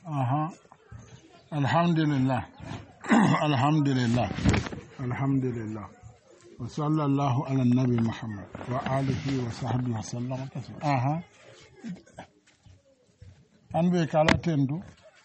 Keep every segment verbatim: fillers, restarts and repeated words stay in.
Aha. Alhamdulillah. Alhamdulillah. Alhamdulillah. Wa sallallahu ala nabi Muhammad wa alihi wa sahbihi wa sallam. Aha. Anbe kala tendu.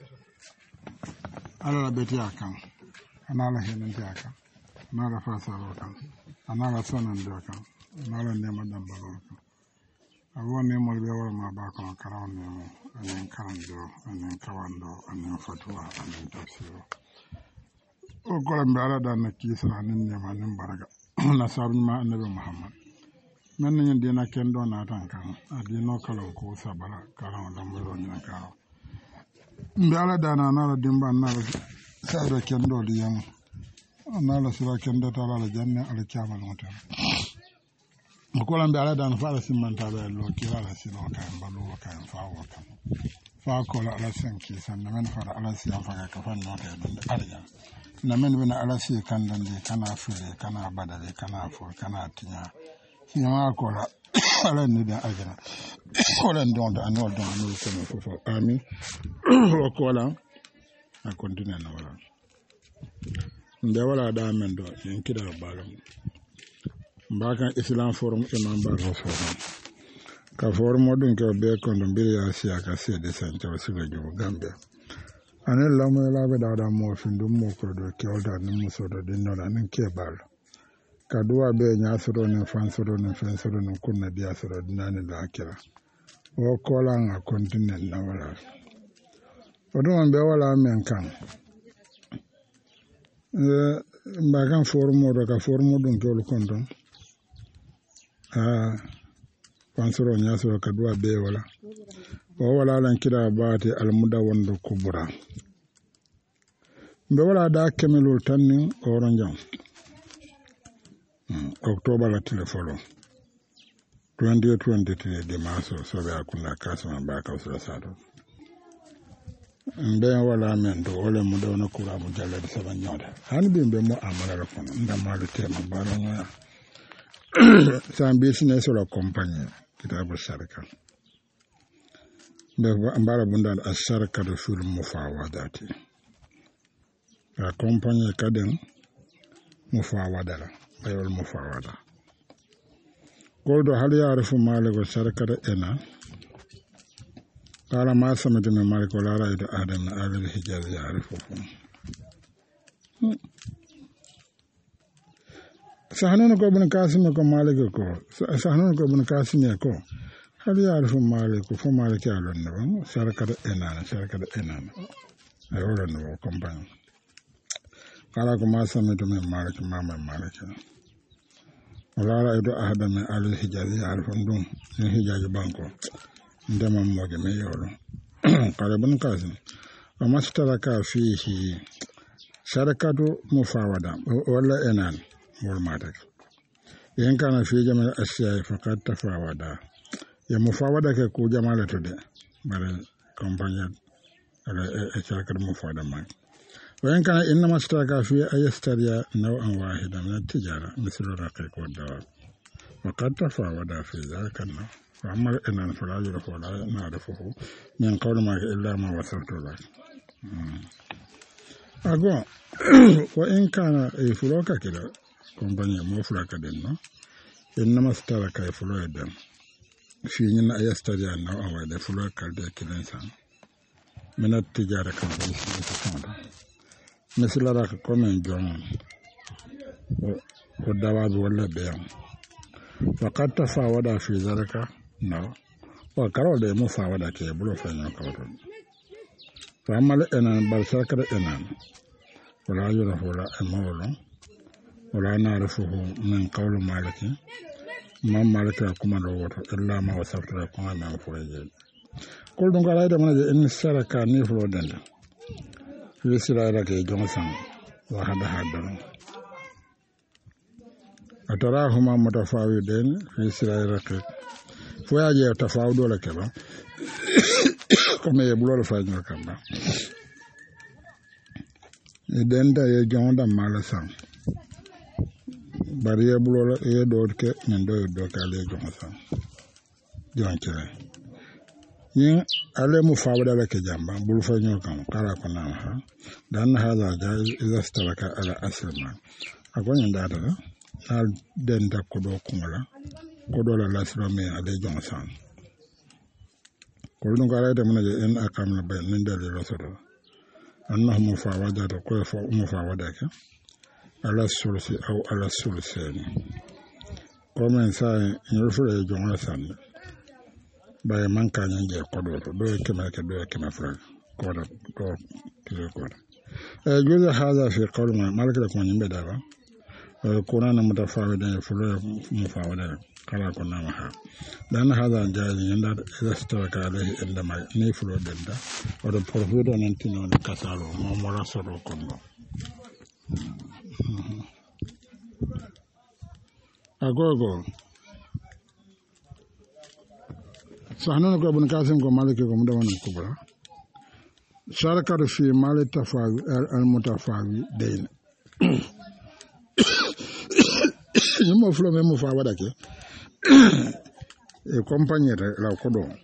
Ala beti akan. Anala henenti akan. Anala fasaro akan. Anala sonan do akan. Anala nema dambalo akan. Awo ne mo be wala ma ba ko karawne mo anen karando anen kawando anen fatwa anen tafsiro o ko lambe ala dan kisa anen ne ma nen baraga na sabu ma annabi Muhammad men nyen dina ken do na tan kan adino kala ko sabala karawon da mo ro ni karaw mbe ala dana na la dimba na la saado ken do liyan na la sura ken do ta la janna ala kyamal mutan ko lambe ala dan fa ala simanta be lo kila la sino kan balu kan fa wa kan fa ko la ala sanki sanna men fa ala siya fa ka fa no ta don arja na men bena ala si kan dan de kana fule kana badale kana fo kana tinya siya ko la ala ni da arja ko la don da anol don no ko no fo amin o ko la a continue na wala nde wala da men do en kida balam Bakan Islam Forum imam Barro Forum. Ka forum odun ke be kondo mbiri ya siya ka siya de sente wa siga jubu Gambia. Ane lamu la be da da mo findu mo kodo ke olda ni muso do dinno da nin ke bal. Ka duwa be nya soro ni fan soro ni fen soro ni kunna dia soro dinani la akira. O kola nga continent na wala. Odun be wala men kan. Eh bakan forum odo ka forum odun ke ol kondo. Ah, pansoro nyasoro kadua be wala o wala lan kida baati almuda wondo kubura be wala da kemelul tanni oronjam hmm. October la telefolo twenty twenty-three de maso sobe akuna kasma ba ka usra sado mbe wala men do wala muda wono kura mu jalla de saban nyoda han be be mo amala la kono ndamalu tema baro ngoya San business or company kitabu sharika be ambara bunda asharika do fil mufawadati a company kaden mufawadala bayol mufawada goldo hal ya'rifu maliku sharika ena qala ma samatu min maliku la ra'aytu adam al hijaz ya'rifu Sahanun ko ibn Qasim ko Malik ko sahanun ko ibn Qasim ko hal ya'rifu Malik ko Malik alon no sharaka enana sharaka enana ay wala no company kala ko ma samitu min Malik ma ma Malik wala ra'aytu ahada min al hijaz ya'rifu dum ni hijaz banko ndema moje me yoro kala ibn Qasim wa mastaraka fihi sharakatu mufawada wala enana Murmadak. Yen kana fi jamal ashiya faqat tafawada. Ya mufawada ke ku jamala to de. Bare compagnie ala e chakar mufawada man. Yen kana inna mastaraka fi ayastariya naw'an wahida min at-tijara misl raqiq wa dawab. Faqat tafawada fi dhalika an wa amma inna fala yurafu la na'rifuhu min qawli ma illa ma wasaftu lak. Ago wa in kana e fuloka kida compagnie mo fulaka den no en namastara kay fulo den fi ñina ayastari na awa de fulo kalde kilen san menat tijara kan bi ci fonda mesela rak comme jon o dawabi wala be faqat tafawada fi zalika no wa karo de mo fawada ke bulo fa ñoo kawto fa amal enan bal sakara enan wala yura wala amawlo wala na'rifuhu min qawli maliki ma malika kuma do woto illa ma wasafta kuma ma fureje kol dum gara da mana in saraka ni flo danda fi sirara ke jonsan wa hada hadan atarahuma mutafawidin fi sirara ke fo yaje tafawudo la keba kuma ye bulo fa nyor kamba denda ye jonda malasan bariya bulola e do ke men do do ka le jonsa jon kire yin ale mu fawda la ke jamba bul fa ñoo kan kala ko na ha dan hada jaiz idha istaraka ala aslima akonya ndata la al den da ko do kumala ko do la lasro me ale jonsan ko dum ko ala de mun je en akam la bay min dali rasulu annahu mufawada ko fa mufawada ka ala sulsi aw ala sulsani ko men sa ñu fure jonsan baye manka nyanje kodo to do kema ke do kema fra kodo to kilo kodo e juzu hada fi qawl ma malaka ko nyimbe daba qur'an mutafawida fulo mufawida kala ko nama ha dan hada jaji nyanda ida staka alayhi inda ma ni fulo denda odo profudo nan tino ne kasalo mo mo rasoro kondo agogo سهنا نقول ابن قاسم کو مالک کو مدون الكبرى شارك في مال التفاوي المتفاوي دين يوم فلو ميمو فاودا كي e compagnie la ko do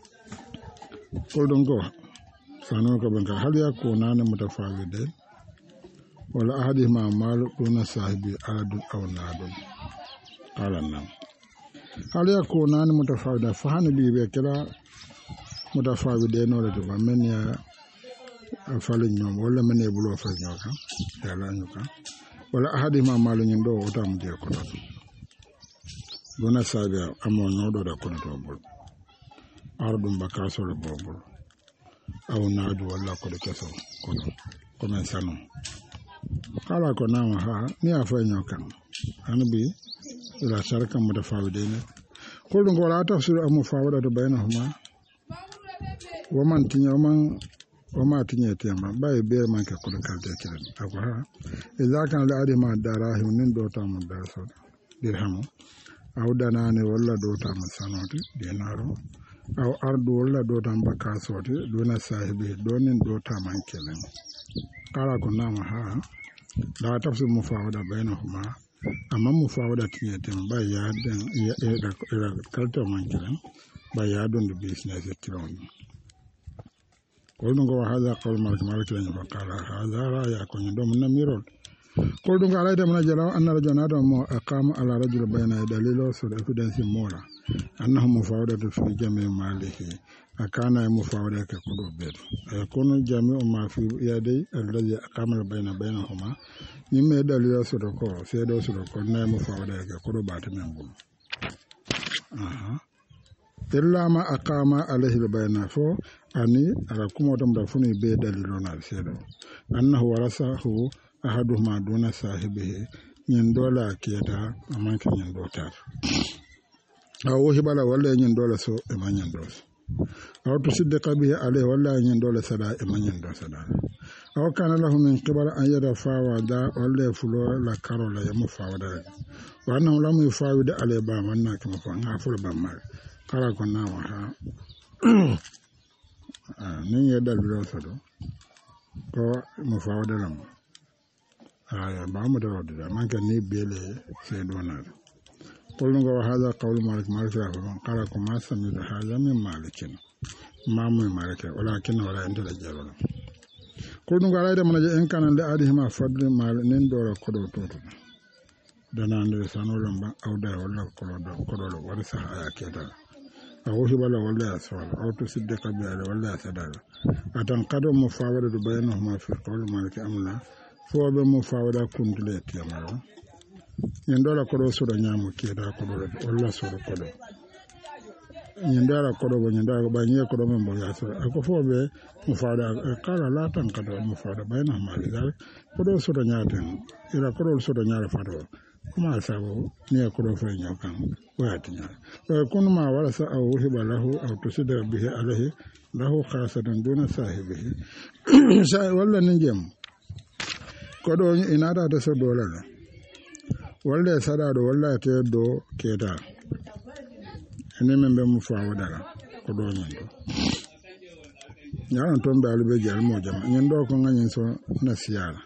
ko don go sahna ko ابن هل يكون متفاوي دين ولا احدهما مال دون صاحبي عاد او ناد قال نعم hal yakunani mutafawida fahani bibe kala mutafawide no le ba men ya fali ñom wala men e bulo fa ñoka ya la ñuka wala ahadi ma malu ñin do o tam je ko do dona sabe amo no do da ko do bol ardum bakaso le bobol aw naadu wala ko de keso ko do ko men sanu kala ko na ha ni afa ñoka anabi ila sharaka mutafawidin kullu ngola tafsir am mufawada bainahuma wa man tinya man wa ma tinya tema bay be man ka kullu kalde kiran akwa idza kan la adima darahim nin do ta mun darso dirham aw danane walla do ta mun sanoti dinaro aw ardu walla do ta bakasoti dona sahibi donin do ta man kelen kala ko nama ha la tafsir mufawada bainahuma amma mufawada tinya tem bay ya den ya era kalto man kelen bay ya don business kiran kolɗum ko hada qawl malik malik lañu fa qala hada raya ko ñu dom namirol kolɗum ko alayde mana jalaw anna rajulan adam mo aqama ala rajul bayna dalilo sur evidence mola annahu mufawdatu fi jami malihi akana mufawda ka ko do bet kono jami o ma fi yadai alladhi aqama bayna bainahuma nimme dalilo sur ko sedo sur ko na mufawda ka ko do bat men bul aha illa ma aqama alayhi bayna fo ani ala kuma dum da funi be dalilo na sedo annahu warasahu ahaduhuma duna sahibihi nyin dola keda amanka nyin dotar aw hibala walla nyin dola so e manyin dos aw to siddiqa bihi alayhi walla nyin dola sada e manyin dos sada aw kana lahu min qibala an yada fawada walla fulo la karola ya mufawada wa annahu lam yufawida alayhi ba manna kama fa ngafur ba mar kala ko na wa ha nin ya dalilo sado ko mufawada lam aya ba mu da wadda man kan ni bele sai dona kullun ga hada qawl malik malik ya fa qala kuma sami da hada min malikin ma mu malike walakin wala inda da jaro kullun ga da mana je en kanan da adi ma fadl mal nin do ko do to dana ande sanolam ba awda wala ko do ko do wala sa aya keda aw hibala wala aswal aw to siddiqa bi ala wala sadala atan qadu mufawada bainahuma fi qawl malik amna fo be mufawada kundule temaro nyendola kodo sodo nyamu keda kodo wala sodo kodo nyendara kodo bo nyendara ba nye kodo membo ya so ako fo be mufawada kala la tan kado mufawada bainahuma lidal kodo sodo nyaten ira kodo sodo nyara fado kuma sabo ne kodo fa nyokan watinya kun ma wala sa aw hiba lahu aw tusida bihi alayhi lahu khasatan duna sahibihi sa wala ninjem kodo inada da so dola wala sada do wala te do keda ene membe mu fawada kodo nyendo nyaran tombe albe jal mo jama nyendo ko nganyen so nasiyala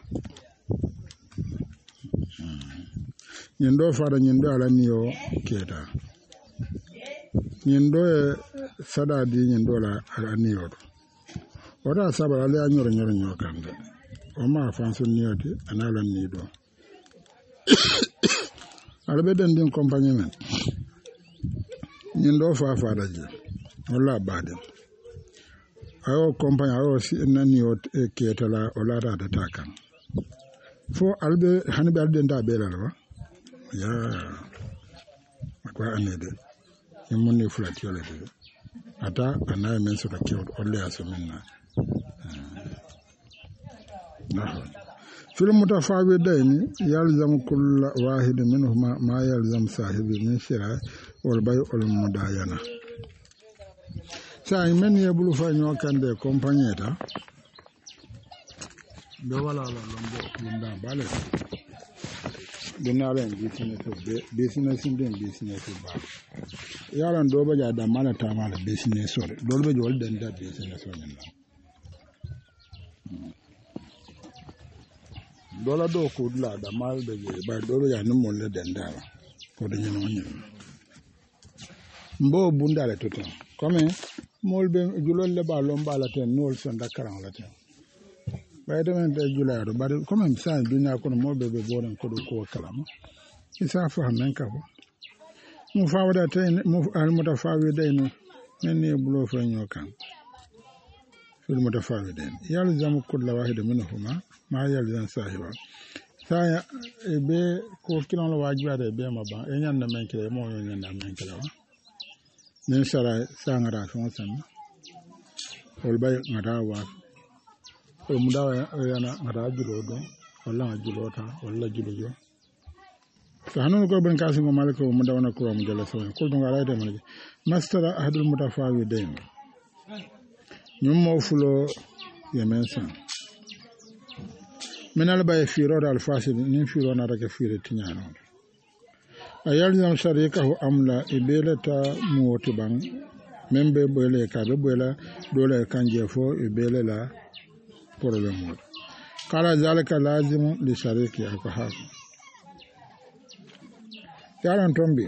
nyendo fara nyendo ala niyo keda nyendo sada di nyin dola ala niyoto wada sabara ala nyoro nyoro nyoro kande o ma fanso niyoti anala nido ala be den din compagnie men nyin do fa fa daje wala bade ayo compagnie ayo si nani o ketala o la da ta kan fo albe hanbe albe nda be la ba ya akwa anede yimuni flat yole de ata anaye men so ka kiyo olle aso minna نعم في المتفاوتين يلزم كل واحد منهما ما يلزم صاحبه من شراء والبيع المداينة ساي من يبلو فانيو كان دي كومبانيتا دو ولا لا لومبو لوندا بالي دينا لين بيسنس بيسنس دين بيسنس با يالان دو بجا دا مالا تامال بيسنس سور دول بجا ول دندا بيسنس سور dola do ko dula da mal da je ba do ya no mon le denda ko de nyino nyi mbo bunda le toto comme mol be julol le ba lomba la ten nol son da karan la ten ba de men de jularo ba comme ça dunya ko mo be be boren ko do ko kalama isa fa men ka bo mu fa wada ten mu al mutafawidain men ne bulo fa nyokan fil mutafawidain yalzamu kullu wahid minhuma ma yalzan sahiba saya be ko kilon la wajiba be ma ba e nyan na men kire mo nyan na men kire wa nen sara sangara fon san ol bay ngada wa o muda yana ngada julo do wala julo ta wala julo jo sahanu ko ben kasim ko malako muda wana ko mu jala so ko do ngara de man mastara ahadul mutafawidain nyum mo fulo yemen san menal baye firo dal fasid nin firo na rake fire tinyano ayal zam sharika hu amla ibelata muoti bang membe bele ka be bela dole kanje fo ibele la problème mo kala zalika lazim li shariki aka ha yaran tombi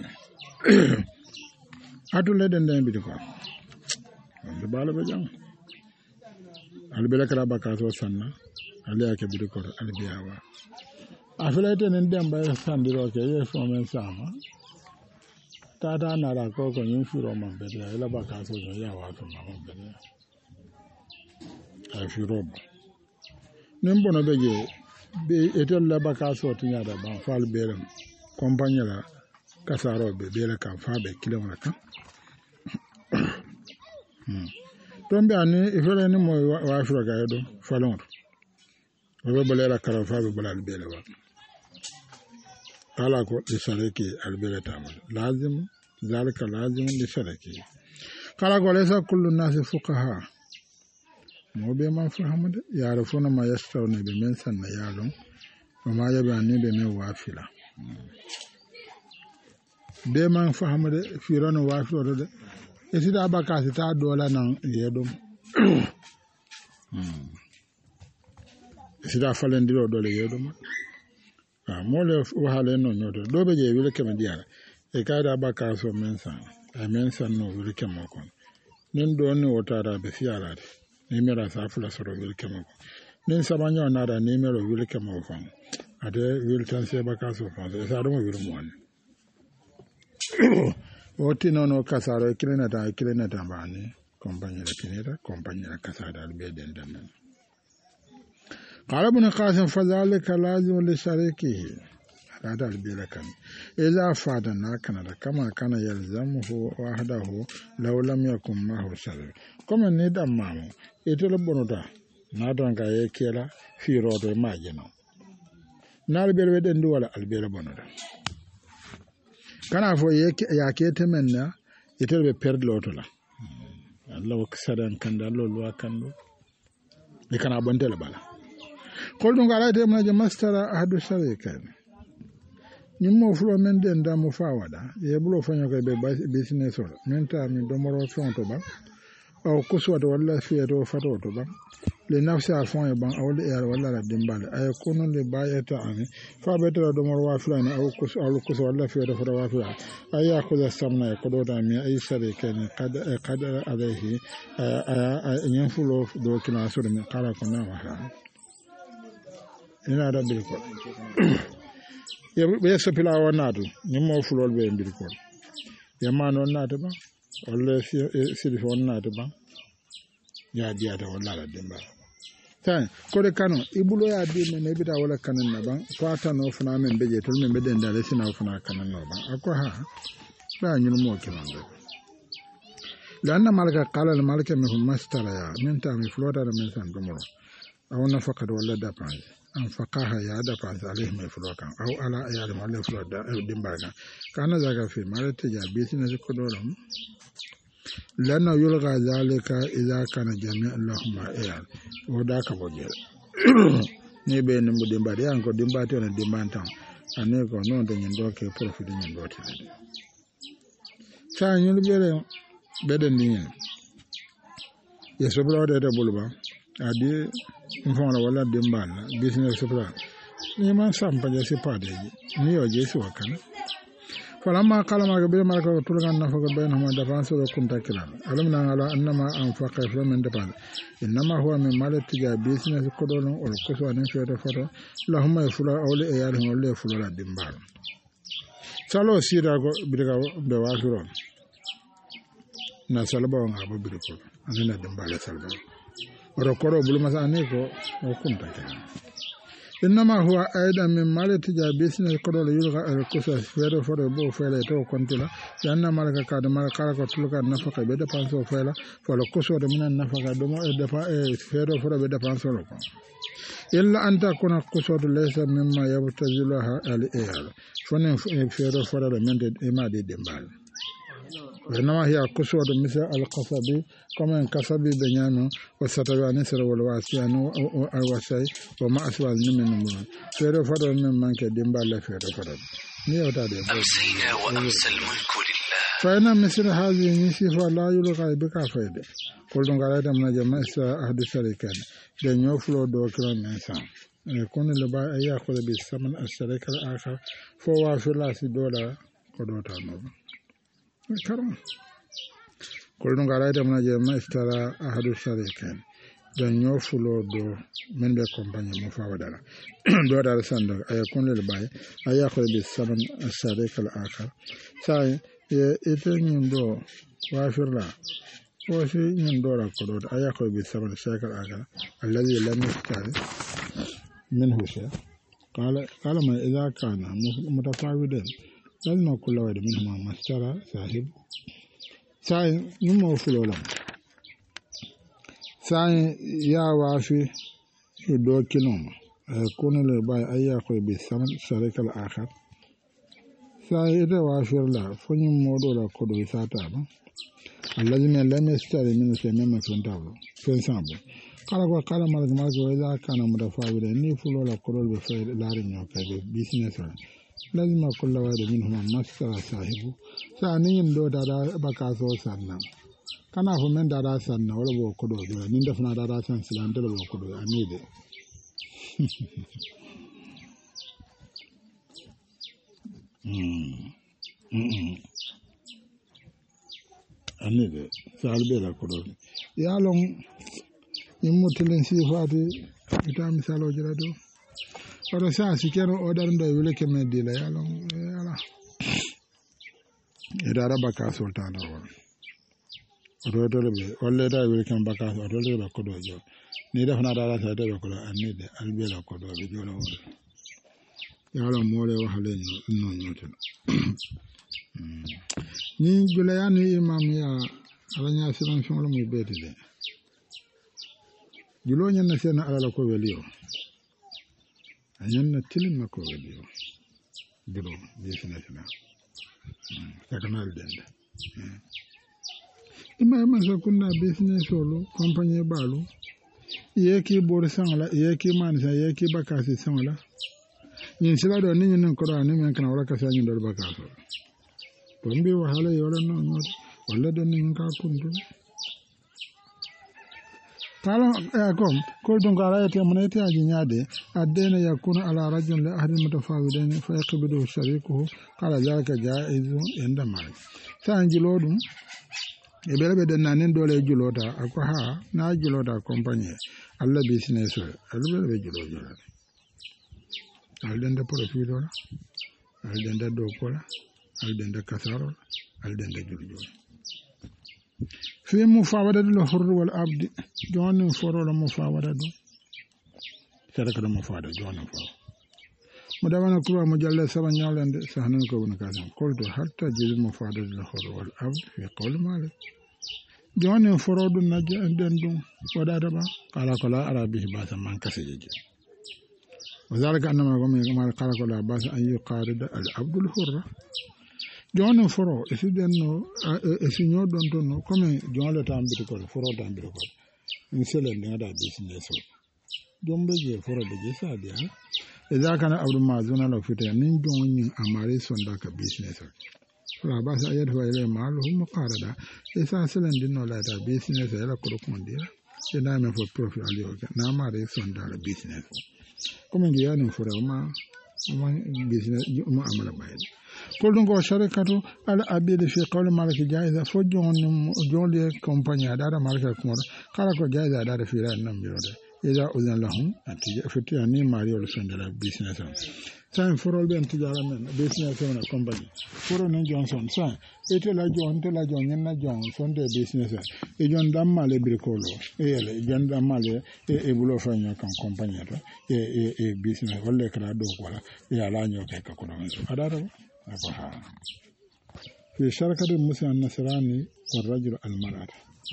atule den den bi ko de bala be jang albele kala bakaso sanna ali ake bidi ko albiyawa afilete nen demba sandiro ke ye fomen sama tata nara ko ko yin furo man be ya ila baka so ya wa to man be ya ay furo nen bono be je be etel la baka so tinya da ban fal belem compagnie la kasaro be bele kan fa be kilomita kan tombe ani ifere ni mo wa furo ga yedo falon Obe balera karafa be balal bele wa ala ko li shariki al bele tamal lazim zalika lazim li shariki kala ko laysa kullu nas fuqaha mo be man fahamade yarafuna ma yastawni be men sanna yalon o ma yabani be men wafila be man fahamade firano wafilo de esida abakasi ta dola nan yedum sida falendiro dole yeduma ah mole wahala no nyodo dobe je wile kema diara e kaida baka so mensa e mensa no wile kema kon nin do ni wotara be fiara ni mera sa fula so wile kema kon nin sabanyo na da ni mero wile kema kon ade wile tan se baka so kon e sa do mo wile mo oti no no kasaro kilena ta kilena ta bani compagnie la kineta compagnie la kasada be den den قال ابن قاسم فذلك لازم لشريكه هذا البيلكن إذا فادنا كان كما كان يلزمه وحده لو لم يكن معه شريك كما ندم معه يتلبون ده نادون كاي كيلا في رود ما جنو نال بيل ودن دولا البيل بوندا كان فو يا كيتمنا يتلبه perd lotola Allah waksadan kan dallo lo kando e kana bontela bala kol dum ala de ma mastara ahadu sharika nimmo fulo men den da mo fawada e bulo fanyo ko be business or men ta mi do moro fonto ba aw kuswata walla fiyato fatoto ban le nafsi a fon e ban awle yar walla la dimbale ay kono le bayata ani fa betara do mor wa fulani aw kus aw kus walla fiyato fata wa fulani ay yakuza samna e kodo da mi ay sare ken qad qad alayhi ay nyen fulo do kina so de mi kala ko na wa ina da bil ko ye be so pila wonatu ni mo fulol be bil ko ye ma non nata ba walla sidi fon nata ba ya dia da walla la dimba tan ko de kanu ibulo ya di me be da wala kanan na ban fata no funa men beje tol men beden da sina funa kanan no ban akko ha ba nyul mo ke man lanna malaka qala al malaka min mastara ya min ta mi flota da men san dumuro awna faqad walla da pan an faqaha ya da pan alih mai flokan aw ala ya da walla flota dimba kan kana zaga fi malata ja business ko dolam لأنه يلغى ذلك إذا كان جميع اللهم إيال وداك بجيل نيبي نمو دمباتي أنكو دمباتي ونا دمبانتان أنيكو نون دي نندوكي بروفيد نندوكي سان يلو بيري بدن دين يسوبلا ودي بولبا أدي مفونا ولا دمبان بيسنس سوبلا نيمان سامبا جيسي بادي نيو جيسي وكان فلما قال ما قبل ما قال تلقى النفق بينهما دفانس وكنت كلام علمنا على أنما أنفق من دفان إنما هو من مال التجار بيسنس كدون والكسوة نفير فرو لهم يفلو أولي إيالهم أولي يفلو لدنبال سالو سيرا بريغا بواسرون نسالبا ونغابو بريكو أننا دنبال سالبا ورقورو بلما سانيكو وكنت كلام إنما هو أيضا من مال تجار بيسنس كدول يلغى الكسوة فيرو فرو بو فيلا يتو كنتلا لأن مالك كاد مالك كارك تلقى النفقة بيدا بانسو فيلا فالكسوة من النفقة دوما فيرو فرو بيدا بانسو لكم إلا أن تكون الكسوة ليس مما يبتزلها الإيال فنن فيرو فرو من إمادي دمبال وإنما هي الكسوة مثل القصبي كما انكسبي بنيانو وستبع نسر والواسيان والواسي وما أسوى من نمون فيرو فرو من منك دمبال فيرو فرو أمسينا وأمسى الملك لله فإن مثل هذه الصفة لا يلغى بك فائدة قلت قال من جمع أحد الشركات لن يفلو دوكرا الإنسان يكون لبا يأخذ بالثمن الشركة الآخر فوافر لاسي دولا قدوتا نوبا كرم قلت قال من جمع اشترى أحد الشركات dan yo fulo do men be compagnie mo fawadala do dal sando ay kon le bay ay akhre bi saban asharika al akhar sai ye eten do wafirla o shi nyin do ra ko do ay akhre bi saban asharika al akhar alladhi lam yastari minhu shay qala qala ma idha kana mutafawidan lazima kullu wahid minhum mastara sahib sai numo fulo la sai ya wafi do kinoma kono le bay ayya ko be saman sharekal akhar sai ida wafir la fonyi modo la ko do sata ba allazina lam yastari min samama funtabu fensambu kala ko kala mal mal ko ida kana mudafawida ni fulo la ko do be fe la rinyo ka be business la lazima kullu wahid minhum masara sahibu sa ni ndo dada bakaso sanna kana fo men dada sanna wala bo ko do do ni defna dada san silan de bo ko do amide mm mm amide salbe la ko do ya long immutelin sifati ita misalo jira do odo sa sikero odar ndo wele kemme dila ya long ala ida raba ka sultan wala rodole be olle da be kan baka rodole be ko do jo ni def na dara ta de ko anni de albe la ko do be jo la wala ya la mole wa halen no nyoto ni jula ya ni imam ya alanya siran shon mu be de julo nyen na sen ala ko weliyo anyen na tilin na ko weliyo julo be sina sina takanal dende ima ma so kunna business solo compagnie balu yeki bor sangla yeki man sa yeki bakasi sangla nin sila do ni nin ko do ni men kana wala ka sa nin do bakaso bombi wahala yola no no wala do nin ka kundu قال أكم كل دون قال يتي من يتي أجنادي الدين يكون على رجل لأحد المتفاوضين فيقبضه شريكه قال ذلك جائز عند مالك سانجلودم ebele be den nanen dole julota akwa na julota compagnie alla business alla be julojo alden da profit wala alden da dokola alden da kasaro alden da juljo fi mufawadatu al-hurr wal abd jonin foro la mufawadatu sadaka da mufawada jonin foro mudawana kuwa mujalla saba nyalande sahnan ko wona kasan kolto hatta jil mufawadatu al-hurr wal abd fi qawl malik jonin foro dun na den dun wadada ba kala kala arabihi ba san man kaseje وذلك أنما قال قال كلا باس أن يقارد العبد الحر جون فرو اسيدنو اسينيو دون دون كومي جون لا تامبيتو كول فرو تامبيتو كول نسلن ندا بيزنس دون بيجي فرو بيجي ساديا إذا كان عبد المازون لو فيتا نين جون اماري سوندا ك بيزنس فلا باس أيد هو إلى ماله مقارده إذا سلن دينو لا تا بيزنس لا كو كونديرا ina me for profit aliyo na mare sonda business comme ngi yani fura ma ma business ma amala bayil ko dun ko sharikatu al abid fi qawl malik jaiza fo jon jonle compagnie dara malik ko kala ko jaiza dara fi ran nam yode ida uzan lahum ati fiti ani mari wala sonda business san forol ben tijara men business na compagnie foro ne johnson san ete la jon te la jon na jon sonde business e jon damale bricolo e ele jon damale e e bulo fanyo kan compagnie to e e e business wala kala do wala e ala nyo ke ka ko non adara ko ha fi sharakati musa an-nasrani wal rajul al-mar'at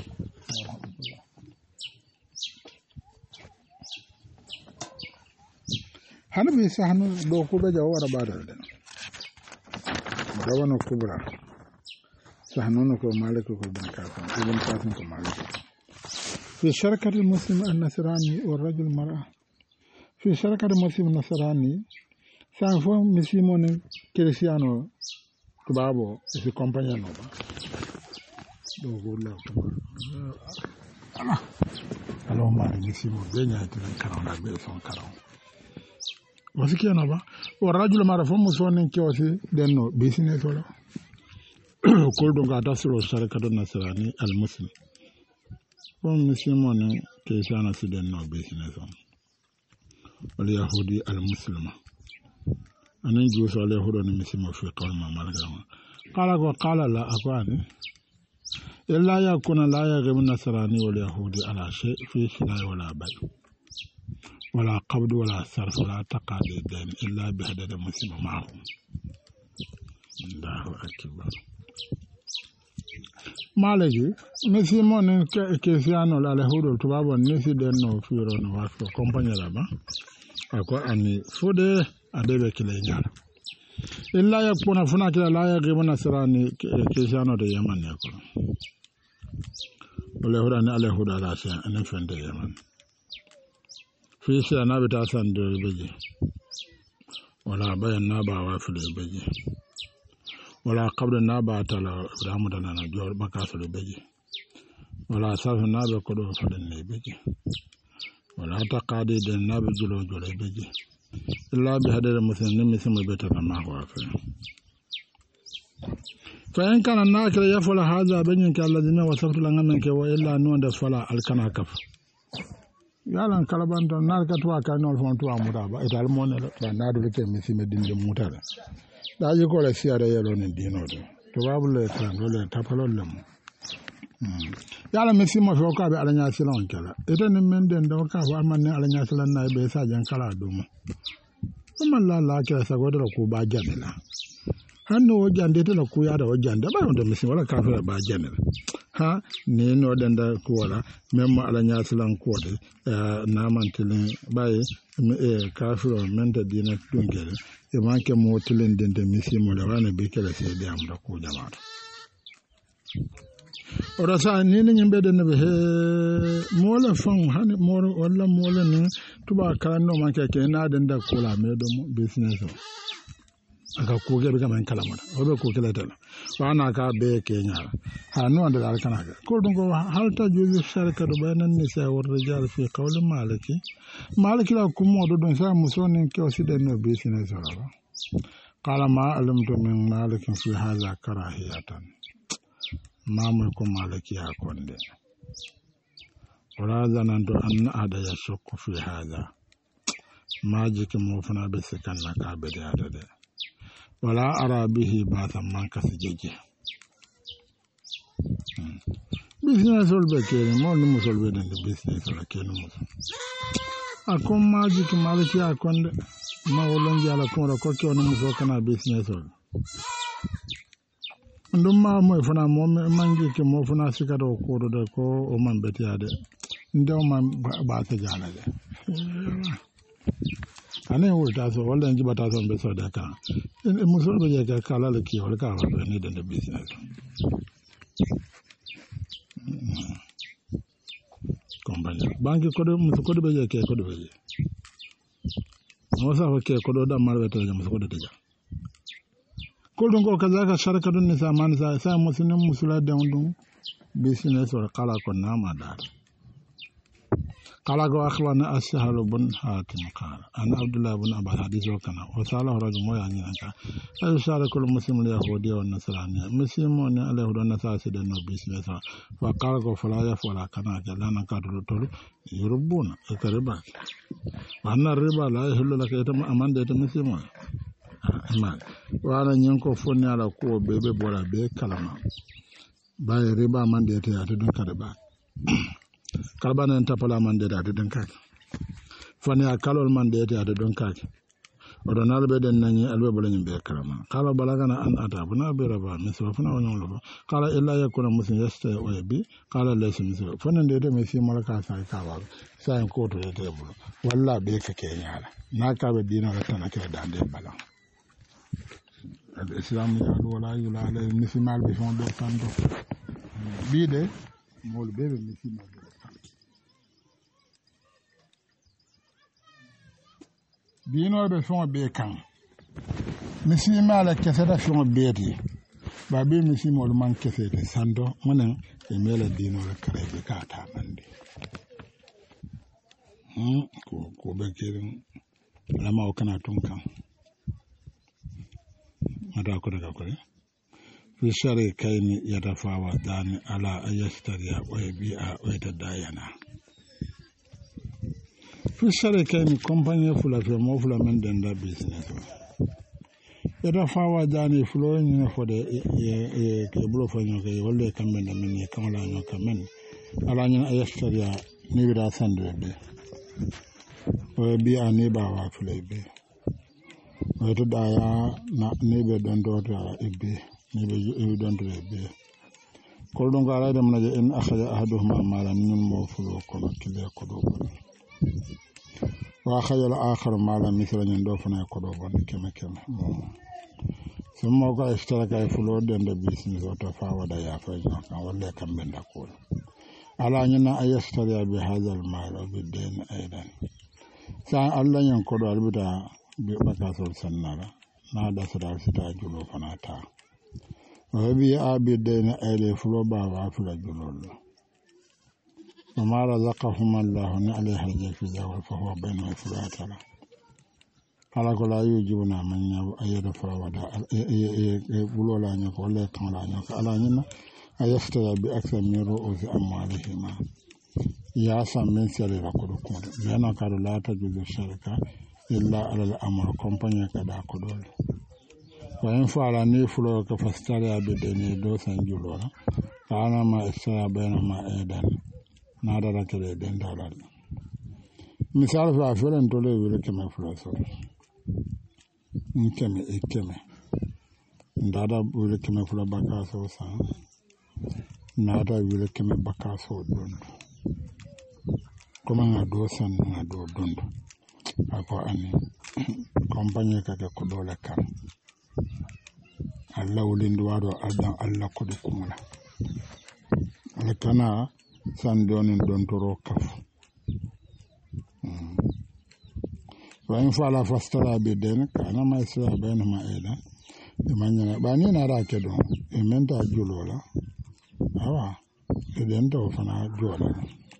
hanu bi sahnu do ko be jaw wara badal den dawana kubra sahnu ko malik ko ben ka ko ibn qasim ko malik fi sharakati muslim an-nasrani wa rajul mar'a fi sharakati muslim an-nasrani san fo misimone cristiano tubabo e compagnie no ba do go la to ala alo ma misimo be nyaati karona be son karona wasiki na ba o rajul mara fo musonen kewsi denno business wala kol do gata suro sharakatu nasrani al muslim bon muslimo ne ke sana si denno business on wal yahudi al muslima anan ju so le hodo ne muslimo fi qawl ma malaka qala ko qala la aqani illa yakuna la yaghim nasrani wal yahudi ala shay fi khilal wala bay ولا قبض ولا صرف ولا تقاضي الدين إلا بهدد مسلم معهم الله أكبر مالجي مسلمون كيسيانو لا لهودو تبابو نسي دينو فيرونو واسكو كومبانيا لابا أكو أني فودي أدبي كلي نيالا إلا يكون فنا كلا لا يغيبون نصراني كيسيانو دي يمن يكون ولهودو أني ألهودو لا شيء أني فندي يمن fi shi na bi ta san da beji wala bayan na ba wa fi beji wala qabla na ba ta la ramu da na jor baka su beji wala safu na ba ko do fa ne beji wala ta qadi da na bi julo jole beji illa bi hadar muslimin misma bata ma wa fa fa in kana na kira ya fala haza banyin ka alladina wasaftu langan ke wa illa nu da fala alkana kaf yalan kalabanta nar ka tuwa ka nol fon tuwa muta ba ital mone ba nadu ke misi medinde muta da ji ko la siara yelo ne dino do to babu le tan do le tapalo le mo yala misi mo fo ka be ala nya silon kala ita ne men den do ka fa man ne ala nya silon na be sa jan kala do mo kuma la la ka sa godoro ko ba janela hanno o jande te la ku ya da o jande ba on de misi wala ka fa ba janela ha ne no danda ko wala même ala nyaasilan ko de na mantilin baye e kafiro menta dina dungere e manke mo tilen dende misi mo da wana be kala se de am da ko jamaata ora sa ni ni nyimbe de ne be mo la fon hani mo wala mo la ne tuba kan no manke ke na danda ko la me do business aka kuge be kamen kala mata o be ko kala tala wana ka be kenya ha no anda dal kana ga ko dum ko halta juzu sharaka do banan nisa war rijal fi qawl maliki maliki la ko modo don sa musoni ke o sida no business wala qala ma alimtu min malikin fi hadha karahiyatan ma mo ko maliki ha konde wala zanantu an ada yashukku fi hadha majiki mo fana be sekanna ka be da da wala ara bihi ba ta man kasi jeje business ol be kere mo ni musol be den business ol kene mo akom majiki maliki akonde ma wolon jala ko ro ko ko no muso kana business ol ndum ma mo fana mo mangi ke mo fana sikado ko do ko o man betiade ndaw man ba ta jala de ane wulta so wala nji bata so be so da ka e muso be je ka kala le ki wala ka ba ni den business compagnie banque ko do muso ko do be je ke ko do be je mo sa ko ke ko do da mar wete je muso ko do de ja ko do ko kaza ka sharaka dun ni sa man sa sa muslim musula de on business wala kala ko na ma da قال أخبرنا أسهل بن حاتم قال أنا عبد الله بن أبي حديث وكنا وسأله رجل ما يعني أنك أيشارك كل مسلم اليهودي والنصراني مسلمون اليهود والنصارى سيدنا النبي صلى الله عليه وسلم فقال فلا يفعل كنا كلنا كاتلو تلو يربون الربا وأن الربا لا يحل لك يتم أمان ديت مسلمون ما وأنا ينكو فني على كو بيبي بولا بي كلام باي ربا أمان ديت ياتدون كربا kalbana en tapala mandede ade den kake fani a kalol mandede ade don kake odo nalbe den nani albe bolani be karama kala balagana an ata buna be raba misra fana wonyo lo kala illa yakuna musin yasta o bi kala lesi misra fana de me si malaka sa ka wa sa en ko to de bulo walla be kake nyala na ka be dina la tan ke dande bala al islam ya wala yula ala misimal be fon do sando bi de mol be be misimal diinoɓe feŋo bee kaŋ misima ala keseta feŋo beeti ba be misimolu man kesete santo munen e mela diinole karayɓe ka tamande ko ko ɓe kirin alama o kana tun kan ata kote ka kore fi shari kayni yatafawa dani ala a yastariya oye bi a oyta dayana fi sare kayni compagnie fula fe mo fula men den da business yata fawa dani flo ni fode e ke bulo fa nyo ke wolle kambe na men ni kamala nyo kamen ala nyen ayestaria ni wira sande be o bi ani ba wa fule be o to da ya na ni be don do ta e be ni be e don do be ko don ga ala dem na en akhadha ahaduhuma mala min mo fulo ko kile ko do wa khayal akhar mala misra nyen do fana ko do bon keme keme ثم وقع اشترك فلود عند بيسنس وتفاوض يا فجأة ولا كم من دقول على أننا يشتري بهذا المال بالدين أيضا سان الله ينقض البدا بكاسل سنارا نادا سرال ستا جلو فناتا وبي بالدين أيضا فلو بابا فلا جلو وما رزقهم الله عليه الجيف جاول فهو بينه فلاتنا ala ko la yujuna man ya ayada fawada e bulola nyako wala kan la nyako ala nyina ayafta bi akthar min ru'us amwalihima ya sam men sere la ko ko yana karo la ta juzu sharika illa ala al amr compagnie kada ko dol wa in fala ni fulo ka fastara be deni do san julola kana ma isra bayna ma aidan na da la kele den dalal misal fa feren to le wele kema fulo so nkeme ekeme ndada wile keme fula bakaso sa nada wile keme bakaso dondo koma nga do san nga do dondo ako ani kompanye kake kodole kam alla wulindu wado adan alla kodu kumula alkana san donin dontoro kaf وإن فعل فاسترى بالدين كان ما يسرى بينهما أيضا لمن ينا باني نرى كده من تجولولا أوا إذن تو فنا جولا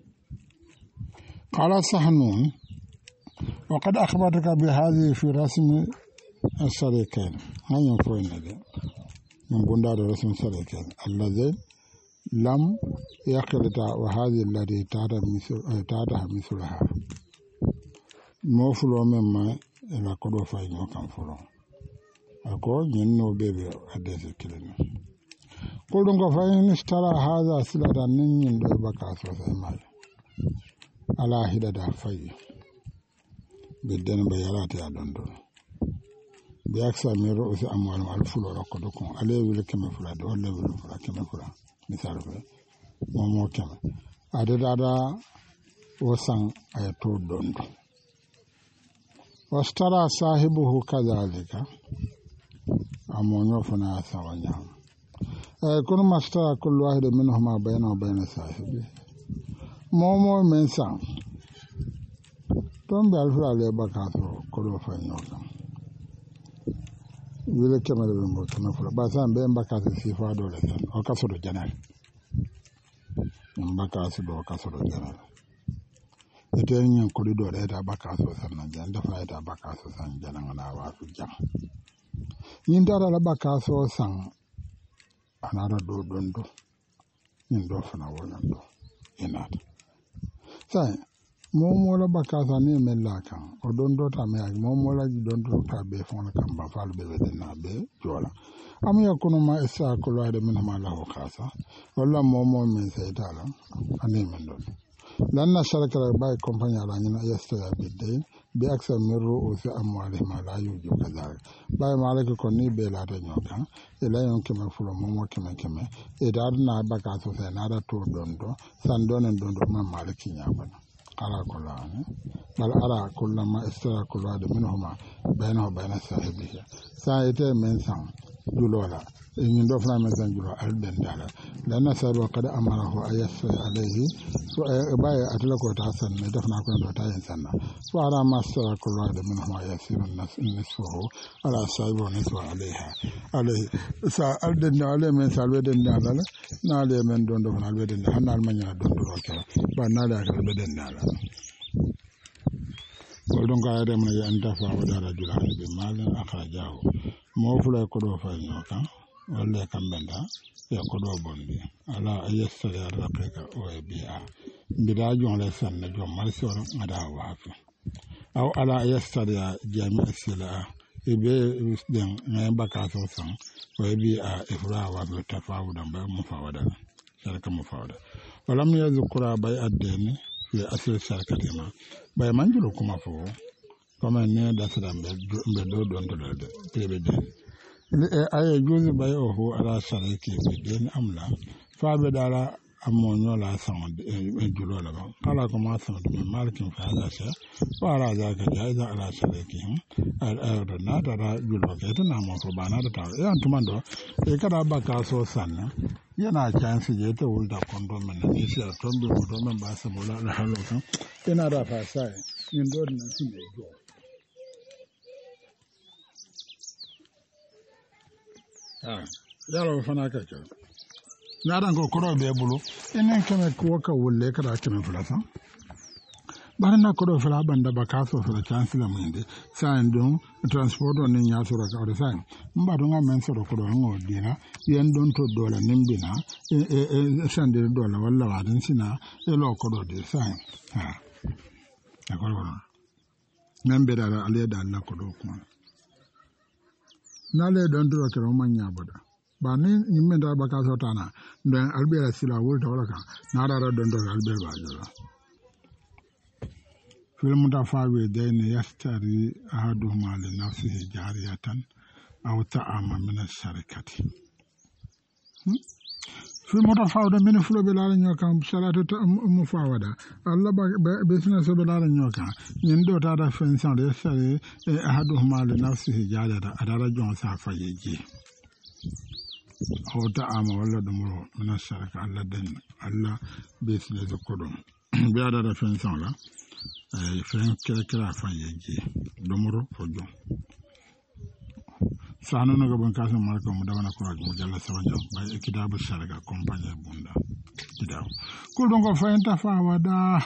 قال سحنون وقد أخبرتك بهذه في رسم الشريكين هاي ينفوين هذا من بندار رسم الشريكين الذي لم يخلط وهذه التي تعتها مثلها موفلو مما إلى كدو فاين وكان فلو أكو ينو بيبي أدرس كلنا كلهم فاين اشترى هذا سلطة نين دو بكاس وسماي على هدا فاي بدن بيارات يا دندو بيأكثر من رؤوس أموالهم الفلو ركضكم عليه ولا كم فلا دو ولا ولا فلا كم فلا مثال فلا مومو كم أدرا أدرا وسان أيتو دندو واشترى صاحبه كذلك أمونيو فنا ثوانيا كل ما اشترى كل واحد منهما بينه وبين صاحبه مومو من سان تون بالفلا لبكاتو كلو فنيوكا wile kemere be mbo kemere fula basan be mbakasi sifa do le tan o kaso do janal mbakasi do kaso do janal ete nyen ko do do eta bakaso san na jan dafa eta bakaso san jananga na wa su jam yin dara la bakaso san anara do dondo yin do fana wona do inata sai momo la bakasa ni mella kan o dondo ta me ay momo la dondo ta be fon kan ba fal be be na be jola am yakunu ma isa kullu hada min ma lahu khasa walla momo men saytala ani men don lanna sharaka bay compagnie la nyina yesta be de be aksa mirru o fi amwali ma la yuju kadal bay malaka ko ni be la ta nyoka e la yon kema fulo momo kema kema e dar na bakaso se na da to dondo san donen dondo ma malaki nyabana على كل عام بل أرى كل ما استرى كل واحد منهما بينه وبين صاحبه سايته من سان جلولا إن دفنا من سان جلولا أردن دالا لأن سيد وقد أمره أيسر عليه باي أتلقى تحسن دفنا كل دوتا إنسان وعلى ما استرى كل واحد منهما يسير نصفه على صاحب ونصف عليها عليه سا أردن دالا من سالودن دالا نالي من دون دفنا الودن دالا نال من ينا دون دون كلا بنالي أكل بدن دالا ولدن قاعدة من ينتفع ودار جلال بمال أخرجه موفلا يقولوا فانيوكا ولا كمبندا يقولوا بندي على يستر الرقيق ويبيع بداجو على سنة جو مرسول مدى وافي أو على يستر جميع السلع يبي يسدن نيبكا سوسن ويبيع إفراء وافي تفاوضا بمفاوضا شركة مفاوضا ولم يذكر بيع الدين في أصل الشركة ما بيع منجلو كما فوق كما نيا داسدا مبدو دون دولار بيبدين أي جزء بيعه على شركة بدين أملا فبدأ أمونيو لا سمد جلو لبا قال كما سمد من مالك في هذا الشيء وعلى ذلك جائز على شركهم الأردنا ترى جلو كيتنا مفروبانا ترى يعني تماندو إكرا بكاسو سنة yana chance je ta wulda kondo men ni sia tombe mo do men ba sa bola la halo kan ina da fa sai yin do na sin de go ah yalo fana ka ka na dan ko koro be bulu inen keme ko ka wulle ka da keme fulasa barana koro fula banda bakaso fula chance la minde sai don transport on nya so ka ore sai mba do ngamen so ko do ngo dina yen don to dola nimbina e e sande dola walla wadin sina e lo ko do de sai ha akoro membe da ale da Allah ko do kuma na le don do ko manya boda ba ni nyimme da bakaso tana nden albera sila wulta wala ka na da don do albera ba jola في المتفاوضين يشتري أحدهما لنفسه جارية أو طعام من الشركة في المتفاوض من فلو بلال نيوكا صلاة مفاوضة الله بسنة بلال نيوكا يندو تارا فنسان يشتري أحدهما لنفسه جارية أدار جون سافا يجي أو طعام ولا دمرو من الشركة الله دين الله بسنة كدوم بيادة فنسان لا fen kira kira fan yeji domoro fojo sanu no gabon kaso marko mu dabana ko mu jalla sawanjo bay kitabu sharaka compagnie bunda kitabu ko don ko fayenta fa wada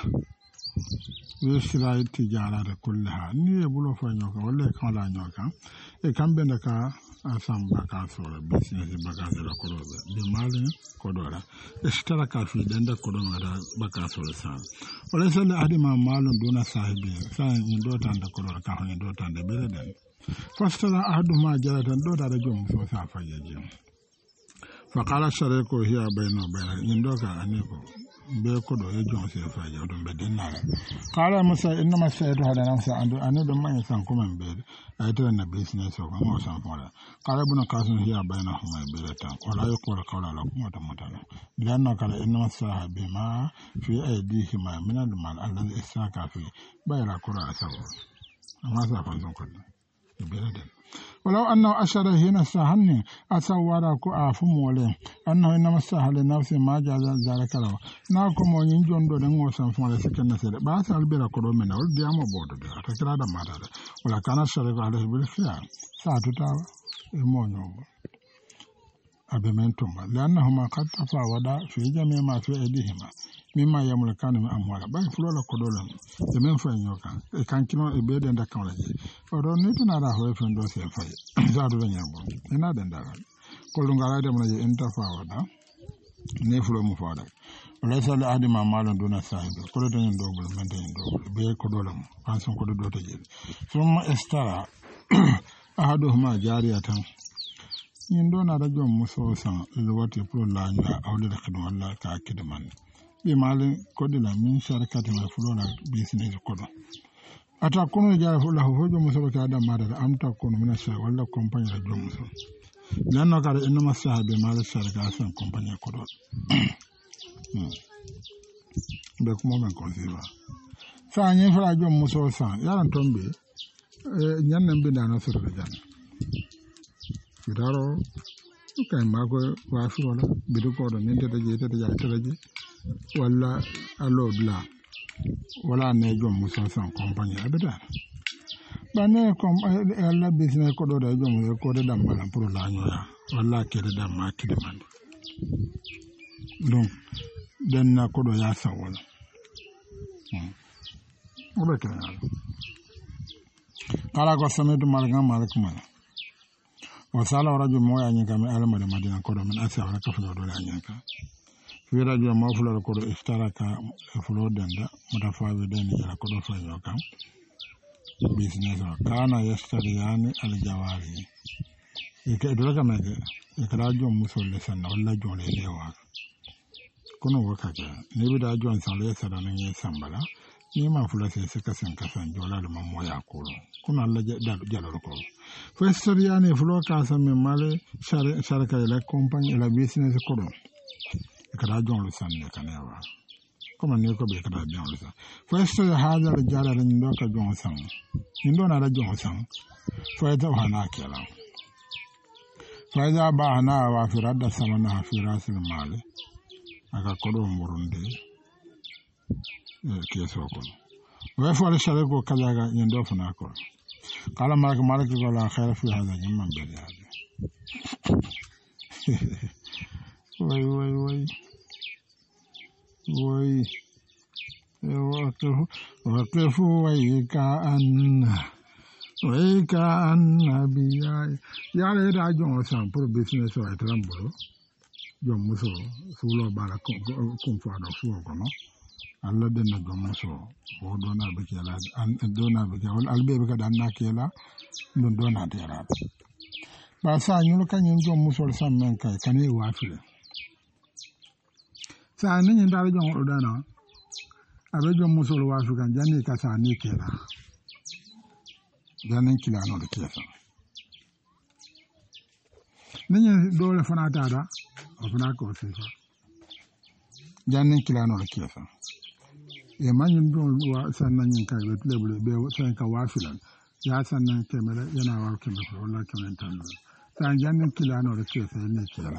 wesira tijara da kullaha ni e bulo fa nyoka wala kala nyoka e kambe ndaka asam baka sore business baka sore ko do be malin ko dora e stara ka fi danda ko do ngada baka sore sa wala sala adima malun dona sahibi sa ni do tanda ko do ka ni do tanda be den fastara ahaduma jaratan do da jom so sa fa yeji fa qala shareko hiya bayna bayna ni do ka aniko be ko do e jom se fa ja do be dinara qala musa inna ma sayyidu hada nafsa andu anu do man san kuma be ay to na business ko mo san fora qala ibn qasim hiya bayna huma be ta wala yaqul qawla la kuma ta mutana lanna qala inna sahabi ma fi aydihi ma min al mal alladhi isaka fi bayra qura sawa amma sa fa son ko be den ولو أنه أشار هنا سهلني أسوارك أفهم وله أنه إنما سهل نفسه ما جاز ذلك له ناكم ونجون دون وسام فما سكن نسير بعث البيرة كرومنا والديام بود أتكلم هذا ما هذا ولا كان الشرق عليه بالخيار ساعتها المونيوم أبمنتم لأنهما قد تفاوضا في جميع ما في أيديهما مما يملكان من أموال باي فلولا كدولن يمن فين يوكا كان كيلو إبيد عند كمالجي أو نيتنا راهو فين دوسي فاي زادو بنيامو إنا دندارا كلون غالا دمنا أنت فاوضا نفلو مفاوضا وليس لأحد ما مال دون صاحب كل دين دوبل من دين دوبل بي كدولن فانسون كدو دوتا جيل ثم استرى أحدهما جارية yin dona da jon muso san lwati pro la nya awle da kadu wala ka kidman bi malin kodi la min sharkati ma flora business kodo ata kono ja fu la ho jo muso ka da mada amta kono mina sha wala compagnie da jon muso nan no kare inna masahabe mal sharka san compagnie kodo be ko mo men konsiba sa nyin fra jon muso san yaran tombe nyan nan bi da na sura da jan Fidaro, okay, Marco, Wafiola, Biduko, and Interjected Yataraji, Walla, Alodla, Walla Nejo Musan Company at the time. But no alla business codo da jom recorded them and put la Walla Keda market demand. Donc, then Nakodo Yasa Walla. Okay. Kalago Summit Margam Malakman. وصار رجل مويا نيكا من ألم المدينة كورو من أسيا ولا كفلو دولا نيكا في رجل موفلو كورو اشترك فلو دندا متفاوضين إلى كورو فيوكا بيزنس كان يشتريان الجواري يكدرك مجد يكراجو مسول لسنا ولا جون ليوا كونو وكاكا نبدا جون سالي سرانين يسامبلا نيما فلاسي سكاسن كاسن جولا لما مويا كورو كنا الله جالو كورو Festoriani flow casa me male sharaka la compagnie la business kodo kala jon lu sanne kanewa comme ne ko be kala jon lu san Festori haja la jara la ndo ka jon san ndo na la jon san faida hana kala faida ba hana wa firada samana firasil male aka kodo murundi keso ko wa fa la sharako kala ga ndo fana ko قال مالك مالك ولا خير في هذا جمع بدي هذا وي وي وي وي وقف ويك أن ويك أن بيا يا لي راجون سان pour business wa trambolo jom muso sulo bala kon fa do fu ko no Allah den na goma so o dona be kala an dona be kala albe be kada na kala don dona de ra ba sa nyul kan yin jom musol sam men kai kan yi wafile sa ni yin da jom o dana abe jom musol wafu kan jani ka sa ni kala janin kila no de kala ni yin dole fana ta da o fana ko se fa janin kila no de kala e manyin don wa sannan yin ka bet lebule be san ka wafilan ya sannan kemere yana wa kemere wala kemen tan san jannin kilano da ke sai ne kila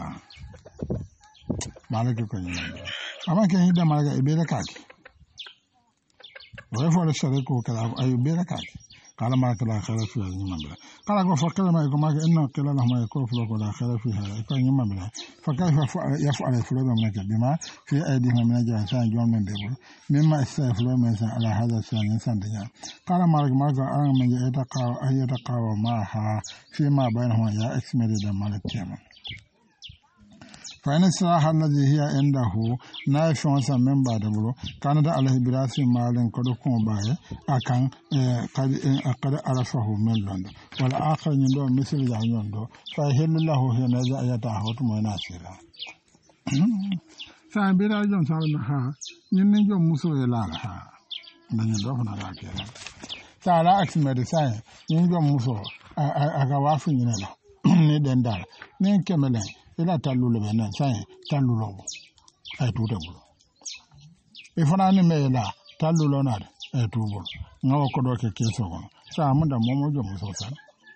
malaka ko yin amma kan hida malaka e be da kake o fo le sare ko kala ayu be ka kala ma kala khala fi nyima bla kala ko fa kala ma ko ma inna kala la ma ko flo ko la khala fi ha ko nyima bla fa ka fa ya fa ala flo ma ka bima fi aidi ma na jan sa jon men debul mimma isa flo men sa ala hada sa nyen san de kala ma ma ga an men ya ta ka ayata ka wa ma ha fi ma bainahuma ya eksmede da malik tema فإن الصلاح الذي هي عنده نايفون سمن بعد بلو كان ده عليه براسي مالن كدو كون باي أكان قد قد عرفه من لندن والآخر يندو مثل يندو فهل له هنا ذا يتعهد مناسيرا سان بيرا جون سالنا ها نين جو مسو يلا ها نين دو فنا راكيرا سالا اكسمد سان نين جو مسو aga wafu nyina ni dendal ni kemelen ila talulo be nan sai talulo ay tuta bulo e fana ni mela talulo na ay tubulo ngawo ko do ke keso ko sa mun da momo jo muso sa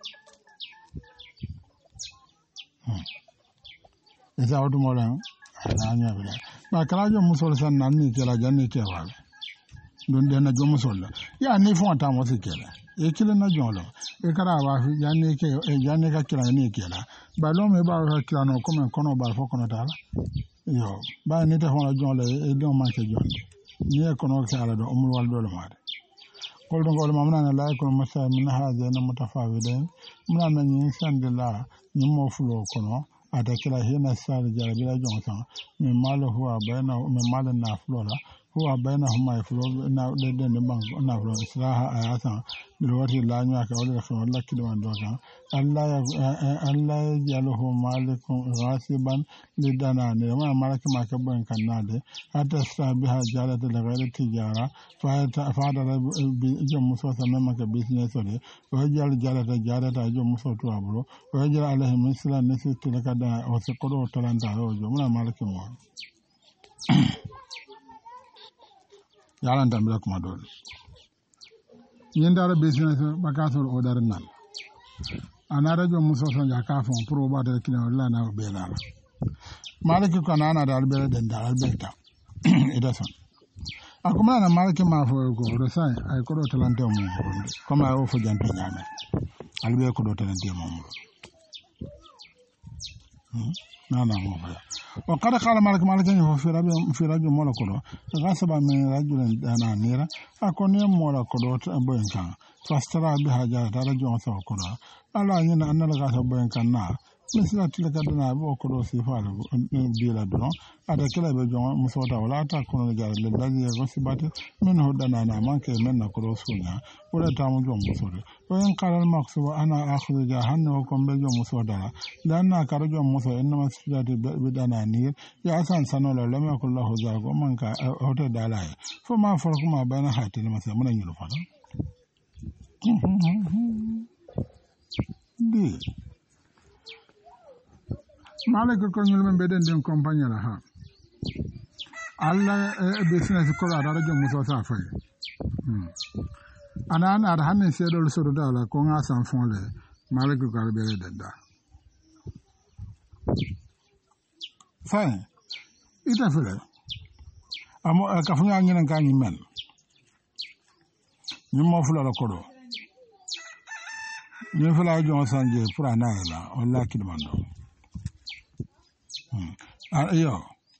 e sa odu molan ala nya bela ba kala jo muso sa nan ni kala janni ke wala don de na jo muso la ya ni fon ta mo se kala e kile na jolo e kara wa janni ke e janni ka kila ni kala ba lo me ba ka kila no ko men kono ba fo kono dala yo ba ni te hono jolo e do ma ke jolo ni e kono ka ala do umul wal do lo ma de kol do ngol ma mna na la ko masa min haza na mutafawidan mna na ni sandila ni mo fulo kono ada kila hina sar jarabira jonsan min malo huwa bayna min malo na flola huwa bayna huma flo na de de bang na flo islaha ayatan bil wati la nya ka wala ko wala kidman doka allah ya allah yaluhu malikum ghasiban lidana ne ma malaka ma ka ban kanade hatta sabiha jalata la ghayr tijara fa fa da bi jom muso sa ma ka business de wa jal jalata jalata jom muso to abulo wa jal alahi misla nisi tilaka da o se kodo talanta o jom na malaka mo yalan tambira kuma dole yin dara business bakaso order nan ana rajo muso son ja ka fon pro ba da kina wala na be la malaki ko na na da albere den da albeta ida son akuma na malaki ma fo ko do sai ay ko do talante mo comme ay o fo janto nyame albe ko do talante mo na na mo fa o kada kala malaki malaki ni fo fi rabi fi rajo mo la ko do gasaba min rajulan dana nira akone mo la ko do boyen kan fastara bi haja da rajo sa ko do ala nyina anala ga sa boyen kan na misla tilaka dana bo ko do sifa la bi la do ada kala be jon musota wala ta ko no jar le lazi go sibate men ho dana na manke men na ko do sunya wala ta mo jon musota o en kala maksuba ana akhudhu jahanna ko be jon musota lanna karo jon muso en ma sifati be dana ni ya san sanola lam yakul lahu zago man ka hoto dala fo ma for kuma bana hatin ma sai mun yulu fa di malaka ko nyul men beden den compagnie la ha alla business ko la radio muso sa fa hmm ana ana da hanin se do so do la ko nga san fon le malaka ko be le da fa ita fele amo ka fu nya ngin kan ni men ni mo fu la ko do ni fu la jo sanje pura na la wala kidmando ah yo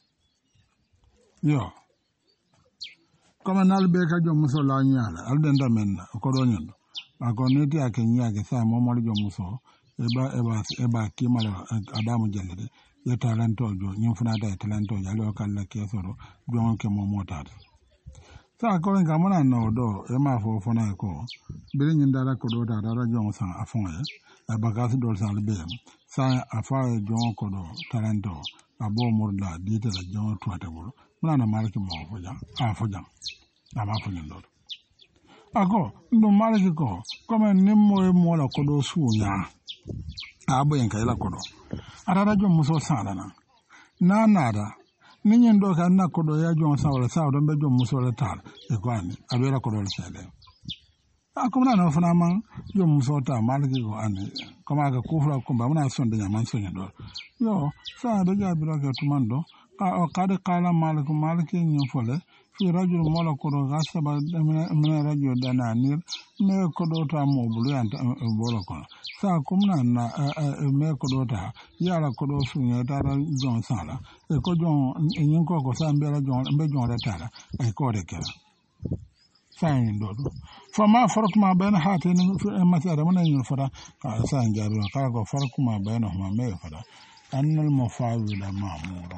yo comme nal be ka jom muso la nyala al den da men ko do nyando ako neti ake nyage sa mo mo jom muso e ba e ba e ba ki mala adamu jelle ye talento jo nyum funa da talento ya lo kala ke soro jon ke mo mota sa ko nga mona no do e ma fo fona ko bi ni ndala ko do da da jon sa afon e e ba ga do sa le be sa afa jon ko do talento abo morda dite la jon to atabul mona na malaki mo fo jam a fo jam ama fo ni do ako ndo malaki ko comme nimmo e mo la ko do sunya abo en kay la ko do ara jon muso sala na na nada ninyen do ka na ko do ya jon sa wala sa do be jon muso la tal e ko ani abera ko do sele akomna no fana man jon muso ta malaki ko ani koma ga ko fura ko ba muna son de man son do yo sa do ja biro ka tumando ka o ka de kala malaki malaki nyon fole fi rajul mola kodo gasaba min rajul dananir me kodo ta mo bulu anta bolo kono sa kumna na me kodo ta yala kodo sunya ta jon sala e ko jon nyin ko ko sa mbela jon mbe jon da tala e ko de kala sayin dodo fama farquma bayna hatin masara man yin fara ka sa njaru ka ko farquma bayna huma me fara annal mafawila ma'mura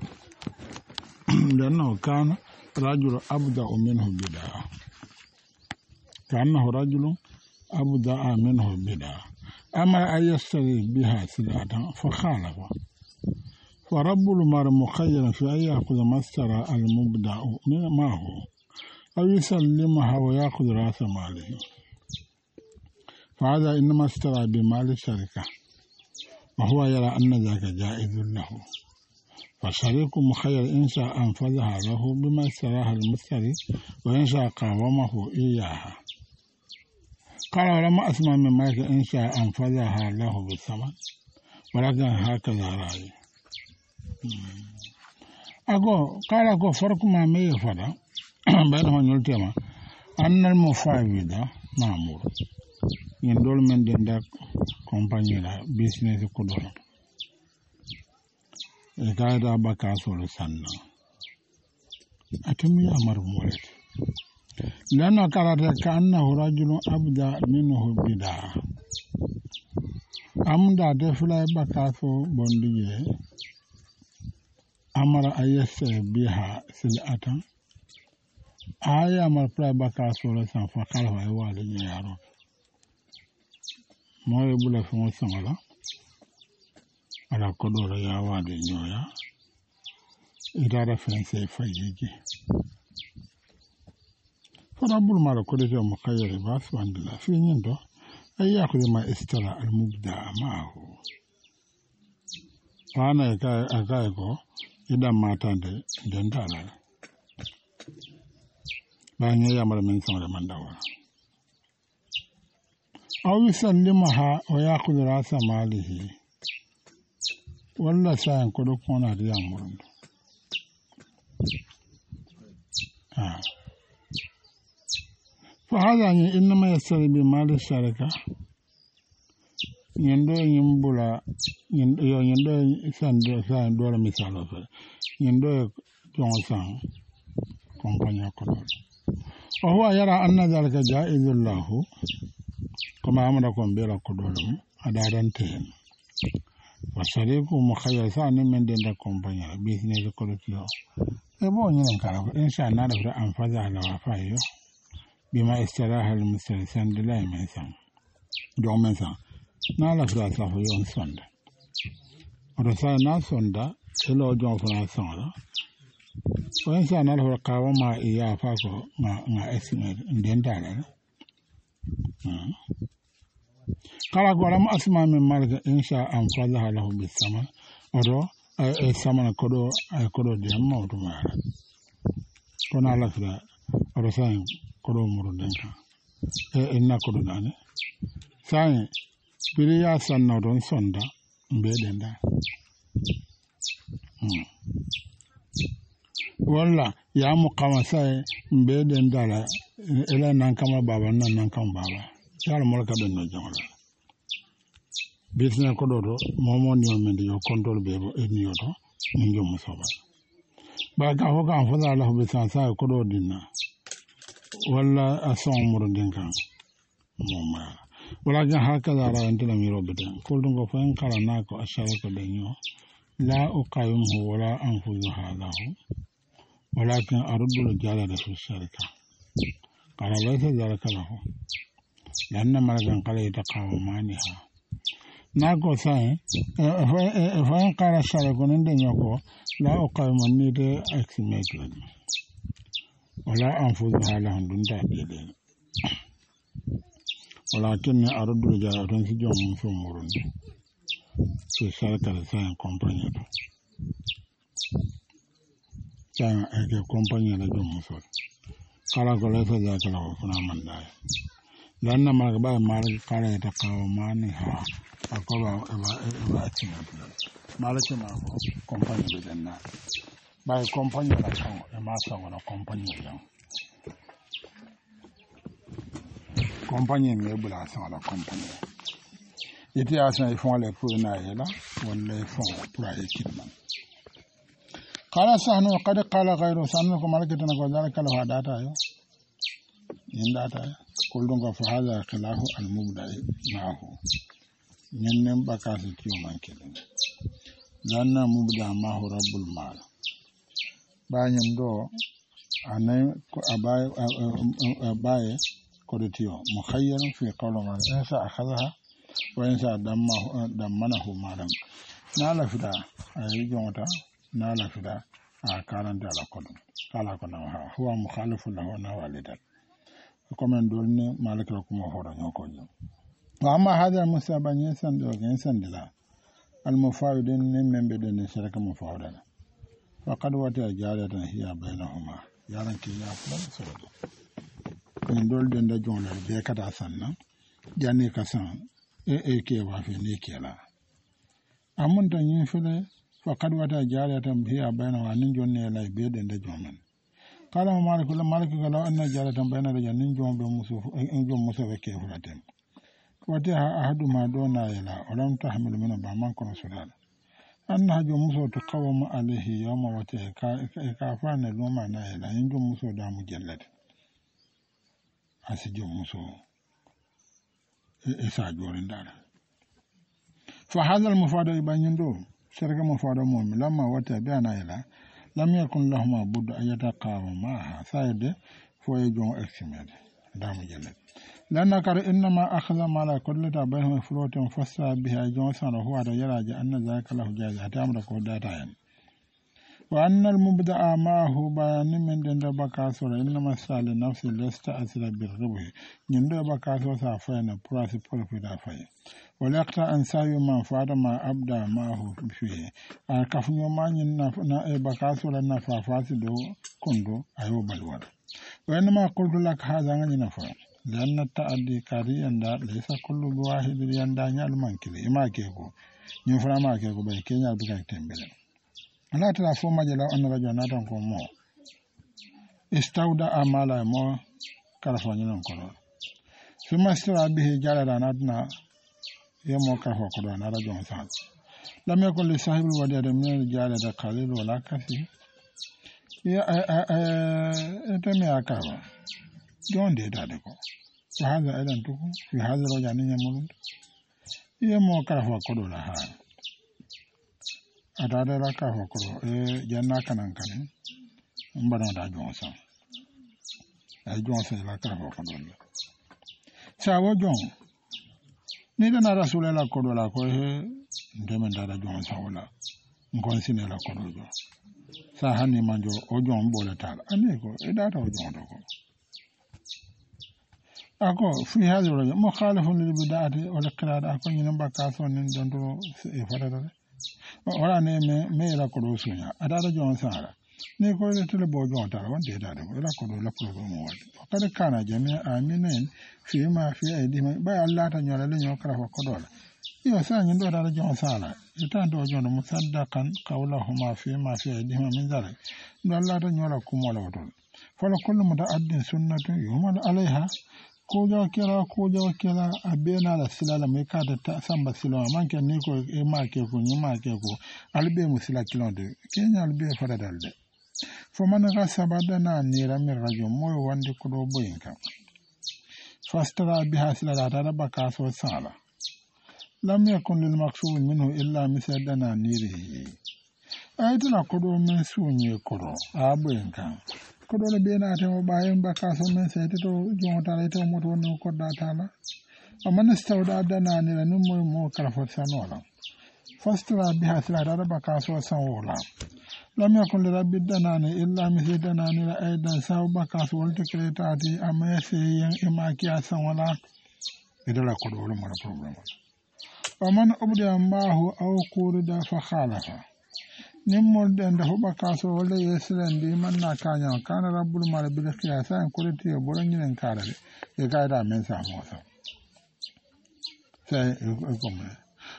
لأنه كان رجل أبدأ منه بدعة كأنه رجل أبدأ منه بدعة أما أن يشتري بها سلعة فخالف فرب المال مخير في أن يأخذ ما اشترى المبدع من ما هو أو يسلمها ويأخذ رأس ماله فهذا إنما اشترى بمال الشركة وهو يرى أن ذاك جائز له فالشريك مخير إن شاء أنفذها له بما اشتراها المشتري وإن شاء قاومه إياها قال ولما أسمع من مالك إن شاء أنفذها له بالثمن ولكن هكذا رأي أقول قال أقول فرق ما مي فرق بينهم يلتما أن المفاوض مأمور يندول من دندك كومباني لا بيزنس كدولا إذا بكى سول سنة أتمي أمر مولد لأنه قال كأنه رجل أبدأ منه بدعة أمدا دفلا بكى سول بندية أمر أن يشتري بها سلعة آية أمر فلا بكى سول سنة فقال هو يوالي يارو ما يبلا في مسمى ala kodoro ya wade nyoya idara fense fayiji farabul mara kodete mo kayere bas wandila fi nyindo ay yakhudhu ma istara al mubda ma'ahu wana ka akay ko idam matande dendala ba nyoya mara men samara mandawa aw yusallimaha wa yakhudhu rasa malihi walla sayan kodo kona da yamurin ah fa hada ni inma yasri bi mali sharika yendo yimbula yendo yendo sande sa dole misalo fa yendo jonsan kompanya kodo wa huwa yara anna zalika jaizul lahu kama amara ko mbela kodo adarante wasariku mukhayyar sa'anin men den da kompanya business kolotio e bo nyen kala insha Allah da an faza la wafayo bima istiraha al mustalsan de la mensan do mensan na la fra sa ho yon sonda odo sa na sonda se lo jo fra sonda o insha Allah ho kawo ma iya fa ko ma nga estimate den dala kala goram asma min malika insha an falaha lahu bisaman odo e samana kodo ay kodo de mawdu mara kona la fira odo sai kodo muru denka e inna kodo dane sai biriya sanna don sonda mbe denda hmm walla ya mu kama sai mbe denda la ela nan kama baba nan nan kama baba yar molka don no jangala business ko do momo ni men yo control be e ni yo to ni yo musaba ba ga ho ga fa la ho be sa sa ko do dinna wala ason mur din kan moma wala ga haka da ra entela mi robe den ko dum go fa en kala na ko ashara ko den yo la uqaymu wala anfuzu halahu walakin aruddu jala da fi sharika qala laysa zalika lahu lanna malakan qala yataqawmaniha nago sai e fa en kala shara ko nden yoko la uqaymu ni de estimate wala anfuzu halahu dun da dele walakin aruddu jala don si jom so murundi so sharika sai compagnie do sai e compagnie la jom so kala ko la fa ja kala ko na mandai dan na ma ba ma kala ta kawo mani ha akoba eba eba tina malaka ma ko compagnie do danna by compagnie la kan e ma san wala compagnie la compagnie me bula san wala compagnie ite asan e fon le pour na yela wala e fon pour ay kitman qala sahnu qad qala ghayru sahnu ko malakatana ko dalika la data yo in data kullun ko fa hada khilahu al mubda'i ma'ahu ñennen bakasi kiyo mankelen lanna mubda ma'ahu rabbul mal bañam do anay ko abay abay ko de tiyo mukhayyarun fi qawlin insa akhadha wa insa damma dammanahu malam nala fida ay jonta nala fida a karanta la kono kala kono ha huwa mukhalifu lahu na walidat comme dolne malaka ko mo horo ñoko ñu wa amma hada musaba ñesan do ñesan dila al mufawidin nim membe den sharaka mufawdana faqad wata jaratan hiya bainahuma yaran ki ya fulan solo ko dol den da jonal be kata sanna janni ka san e e ke wa fi ni kela amun tan yin fule faqad wata jaratan hiya bainahuma nin jonne lay be den da jonal kala malik la malik la anna jaratan bayna da nin jombe musu en jom musu be ke fulatem wata ahadu ma dona yala olam tahmilu min ba man kono sudal anna hajo muso to qawma alayhi yawma wata ka ka fana loma na yala nin jom muso da mu jallade asijo muso e sa jorin dara fa hadha al mufada ibanyindo sharaka mufada mo lamma wata bayna yala lam yakun lahum budda an yataqawa ma'aha sayde fo e jon eximede damu jelle lanna kar inma akhadha mala kullata bayhum flotan fassa biha jon sana huwa da yaraja anna zaka lahu jaza tamra ko data yan wa anna al mubda'a ma'ahu bayan min den da baka sura inma sal nafsi lasta asra bil rubhi nyindo baka so sa fa na price profit da fa walaqta an sayu man fada ma abda ma'ahu fi a kafunyo manyin na na e baka sura na fa fasi do kondo ayo balwar wa inma qultu lak hadha ngani na fa lanna ta'addi kariyan da laysa kullu wahid yanda nyal mankili ima ke ko nyi fara ma ke ko be kenya bi kan tembele ala tara fo majala on rajo na tan ko mo istawda amala mo kala fo nyon ko do fima sira bihi jalada nadna yemo ka fo ko do na rajo sa lam yakul li sahibul wadada min jalada qalil wala kasi ya eh teme akaba jonde dade ko hada aidan tuku fi hada rajo ni nyamul yemo ka fo ko do la ha adada la ka ko e janna kanan kan mbana da jonsa ay jonsa la ka ko ko don sa wo jon ni da rasulullah ko do la ko he ndemen da jonsa wala ngon sine la ko do sa hanni manjo o jon bola tal ane ko e da to jon do ko ako fi hadu rajo mukhalifun lil bid'ati wal qira'at ako ni namba ka so nin don do e farada wala ne me me la ko do sunya adada jon sara ne ko le tele bo jon tara wonde dada ko la ko do la ko do mo wadi kada kana jami aminen fi ma fi aidi ba Allah ta nyola le nyokra ko do la yo sa nyi do dada jon sara ita do jon musaddaqan qawluhuma fi ma fi aidi min zalik do Allah ta nyola ko mo la wado fala kullu mutaaddin sunnatu yumal alaiha ko jaw kira ko jaw kira abena la silala me ka ta samba silama manke ni ko e ma ke ko ni ma ke ko albe musila kilonde kenya albe fara dalde fo man ga sabada na ni ramir rajo moy wande ko do boyinka fastara biha silala ta baka so sala lam yakun lil maqsud minhu illa misadana nirihi aytuna ko do men sunye ko do a boyinka ko do be na te mo bayen baka so men se to jonta le to mo to no ko data la amana stawda dana ni la num mo kala fo sanola fastra biha sila da baka so sanola lam yakun li rabbi dana ni illa mi dana ni la aidan sa baka so wolto kretati amma se yen e ma ki sanola e do la ko do mo problem amana ubda mahu aw qurida fa khalafa nimmol den da hoba kaso wala yesren di man na kanya kana rabbul mal bil qiyasa en koleti e boranginen karade e gaida men sa mo sa sai e ko me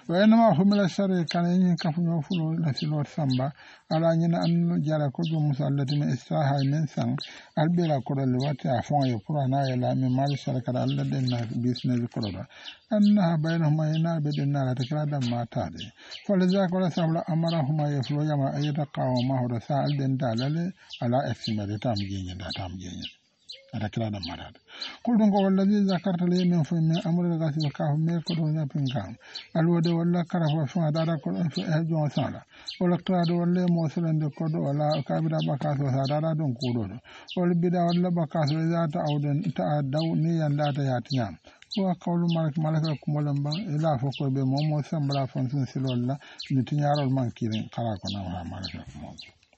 وإنما هم الشر كان ينكفوا يوفلوا لسلوات سامبا على أن أن جرى كل مسألة من إسراها من سن البلا كرة لواتي عفوا يقرأنا إلى من مال الشركة الذين بيسنة كرة أنها بينهما ينال بدنا لا تكرار ما تادي فلذلك ولا سبب أمرهما يفلو يما أيتقاوا ما هو رسال دين دالله على إسمه تام جيني تام جيني ada kira da marade kuldun ko wallazi zakarta li min fu min amru gasi ka fu me ko do nyapin kan alwode walla kara fa fa da da ko fi e jon sala wala kra do walle mo selande ko do wala ka bida baka so sa da da don ko do wala bida walla baka so za ta auden ta daw ni yanda ta yatinya wa qawlu malik malaka kumolam ban ila fo ko be mo mo sambra fon sun silolla ni tinyarol man kirin kala ko na ha malaka mo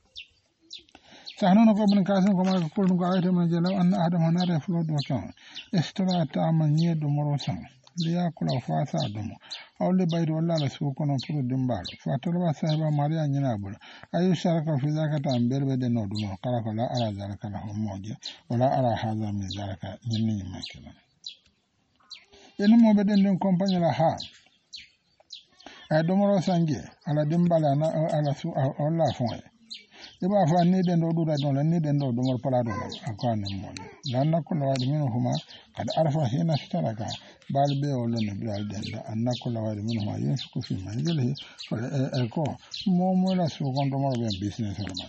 سهنون قبل كاسم كما يقولون قاعدة من جلو أن أحد من نار يفلود وكان اشترى تعمل نيد مروسا ليأكل فاسا دمو أو لبير ولا لسوكنا فرو دمبال فاتربا صاحبا ماريا نينابل أي شارك في ذاك تنبير بدن دمو قال لا أرى ذلك له موجه ولا أرى هذا من ذلك يني ماكلا ينمو بدن دم كومباني لها أي دمرو سانجي على دمبال على سو أو لا فوي iba fa ni den do dura don ni den do mor pala do akwane mo dan nakko lawadi min huma kad arfa hina staraka bal be wala ne bal den da annako lawadi min huma yusku fi manzilihi fa ko mo mo la su gondo mo be business man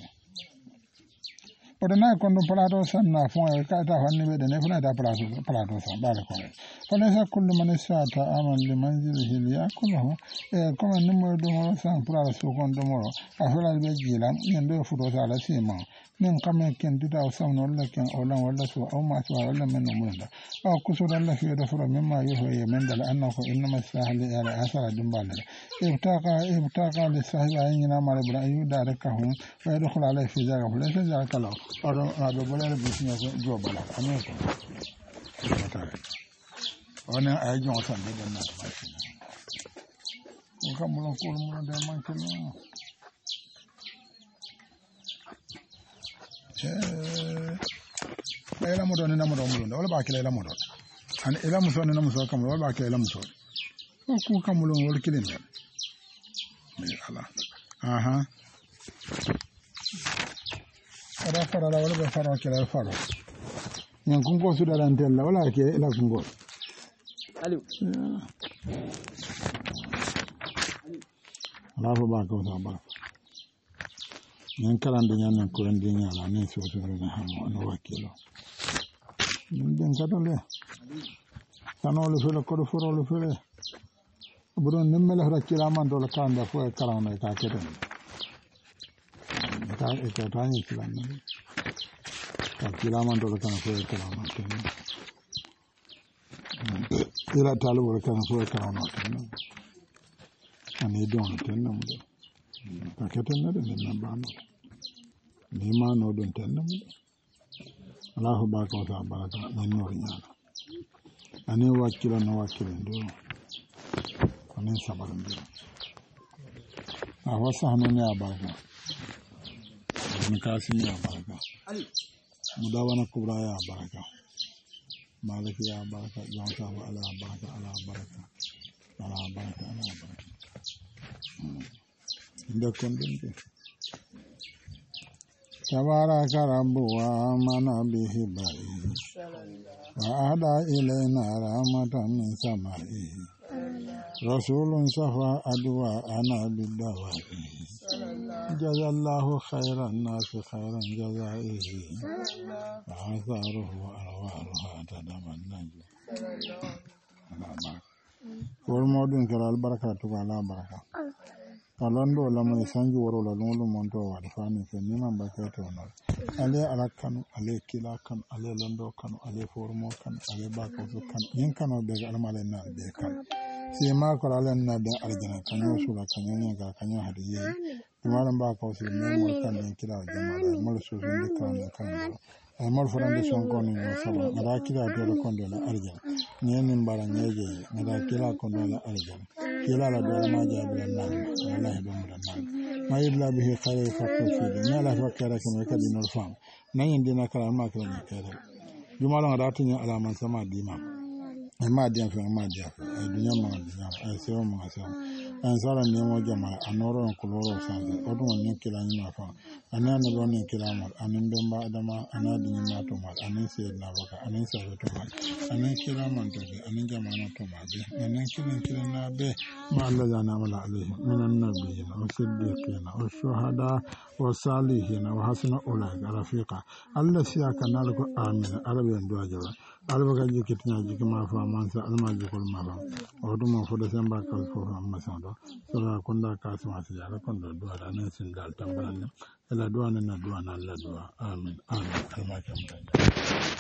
odana kondo pala do sanna fon e ka ta fanni be ne funa da pala do pala do san bal ko fala sa kullu man sata aman li manzilihi liyakuluhu e kuma ni mo do mo san pala su gondo mo afala be jila nyendo fudo sala sima min kame ken dida samno wala ken olan wala su aw ma su wala men mo da aw kusur Allah fi da fura mimma yuhu yemen dal annahu inma sahli ala asara dimbal ibtaqa ibtaqa li sahibi ayina mara bra ayu darakahum wa yadkhul alayhi fi zalika fa laysa zalika law ado ado bolale business jo bala amen ko ona ay jon san de na ma ko kam mo ko mo de man ko eh ela mo don na mo don mo wala ba kila ela mo don an ela mo son na mo so kam wala ba kila ela mo so ko kam mo wala kilin ya mi ala aha ada fara la wala ba fara kila fara nyan kun ko su da ran tella wala ke ela kun go alu ala ko ba ko sa ba nyan kalan de nyan ko ran de nyan la ne so so na ha mo no wakilo den katole sanole fele ko do foro le fele buron nemmele rakila man do la kanda fo e kalan na ka keten ka e ka tani kilan ka kilaman do la kan fo e kalan na ten ila talu wala kan fo e kalan na ten ani don ten no de ka keten na de na ba no ni ma no don ten no Allahu ba ko ta baraka ni no nyana ani wakilo no wakilo ndo ani sabar ndo awa sahno ni abaraka ni kasimi abaraka mudawana kubra ya baraka maliki ya baraka jonta wa ala baraka ala baraka ala baraka ala baraka ndo kondinde تبارك رب وآمن به بائه وأهدى إلينا رحمة من سمائه رسول صفى أدواءنا بالدوائه جزى الله خير الناس خيرا جزائه وآثاره وأرواحها تتمنى والمودين كلا البركة على بركة alando la mo sanji woro la lolu monto wa fani fe ni man ba ka to na ale ala kanu ale kila kan ale londo kanu ale formo kan ale ba ko kan yin kanu be al male na be kan si ma ko ala na da arjana kan yo sura kan yin ga kan yo hadiye malam ba ko si ne mo kan den kila jama'a mo so ni kan kan ay mal forande son ko ni sala ada kila do ko ndo la arjana ni ni mbara nyeje ada kila ko ndo la arjana kila la do ma jabi la wallahi do mo la ma yilla bihi khayr fa ko fi ni ala fakara ko me kadi no fam nan indi na kala ma kala ni kala juma la ngada tinya ala man sama dima ay ma diam fa ma dia ay dunya ma dinya ay sewa ma sewa an sala nemo jama anoro kuloro sanza odun ne kila ni ma fa anan ne don ne kila ma anan ben ba adama anadi ni ma to ma anan sai na baka anan sai to ma anan kila man to be anan jama na to ma be anan kila kila na be ma Allah ya na mala alaihi minan nabiyina wa siddiqina wa shuhada wa salihina wa hasuna ulaika rafiqa Allah siya kanal ko amin arabe ndo ajaba albaga jikitinya jikima fa mansa alma jikol ma fa oduma fo de samba ka fo amma sando sura konda ka sama si yara kondo duwa da nan sin dal tambalan ela duwa nan duwa nan la duwa amin amin alma kam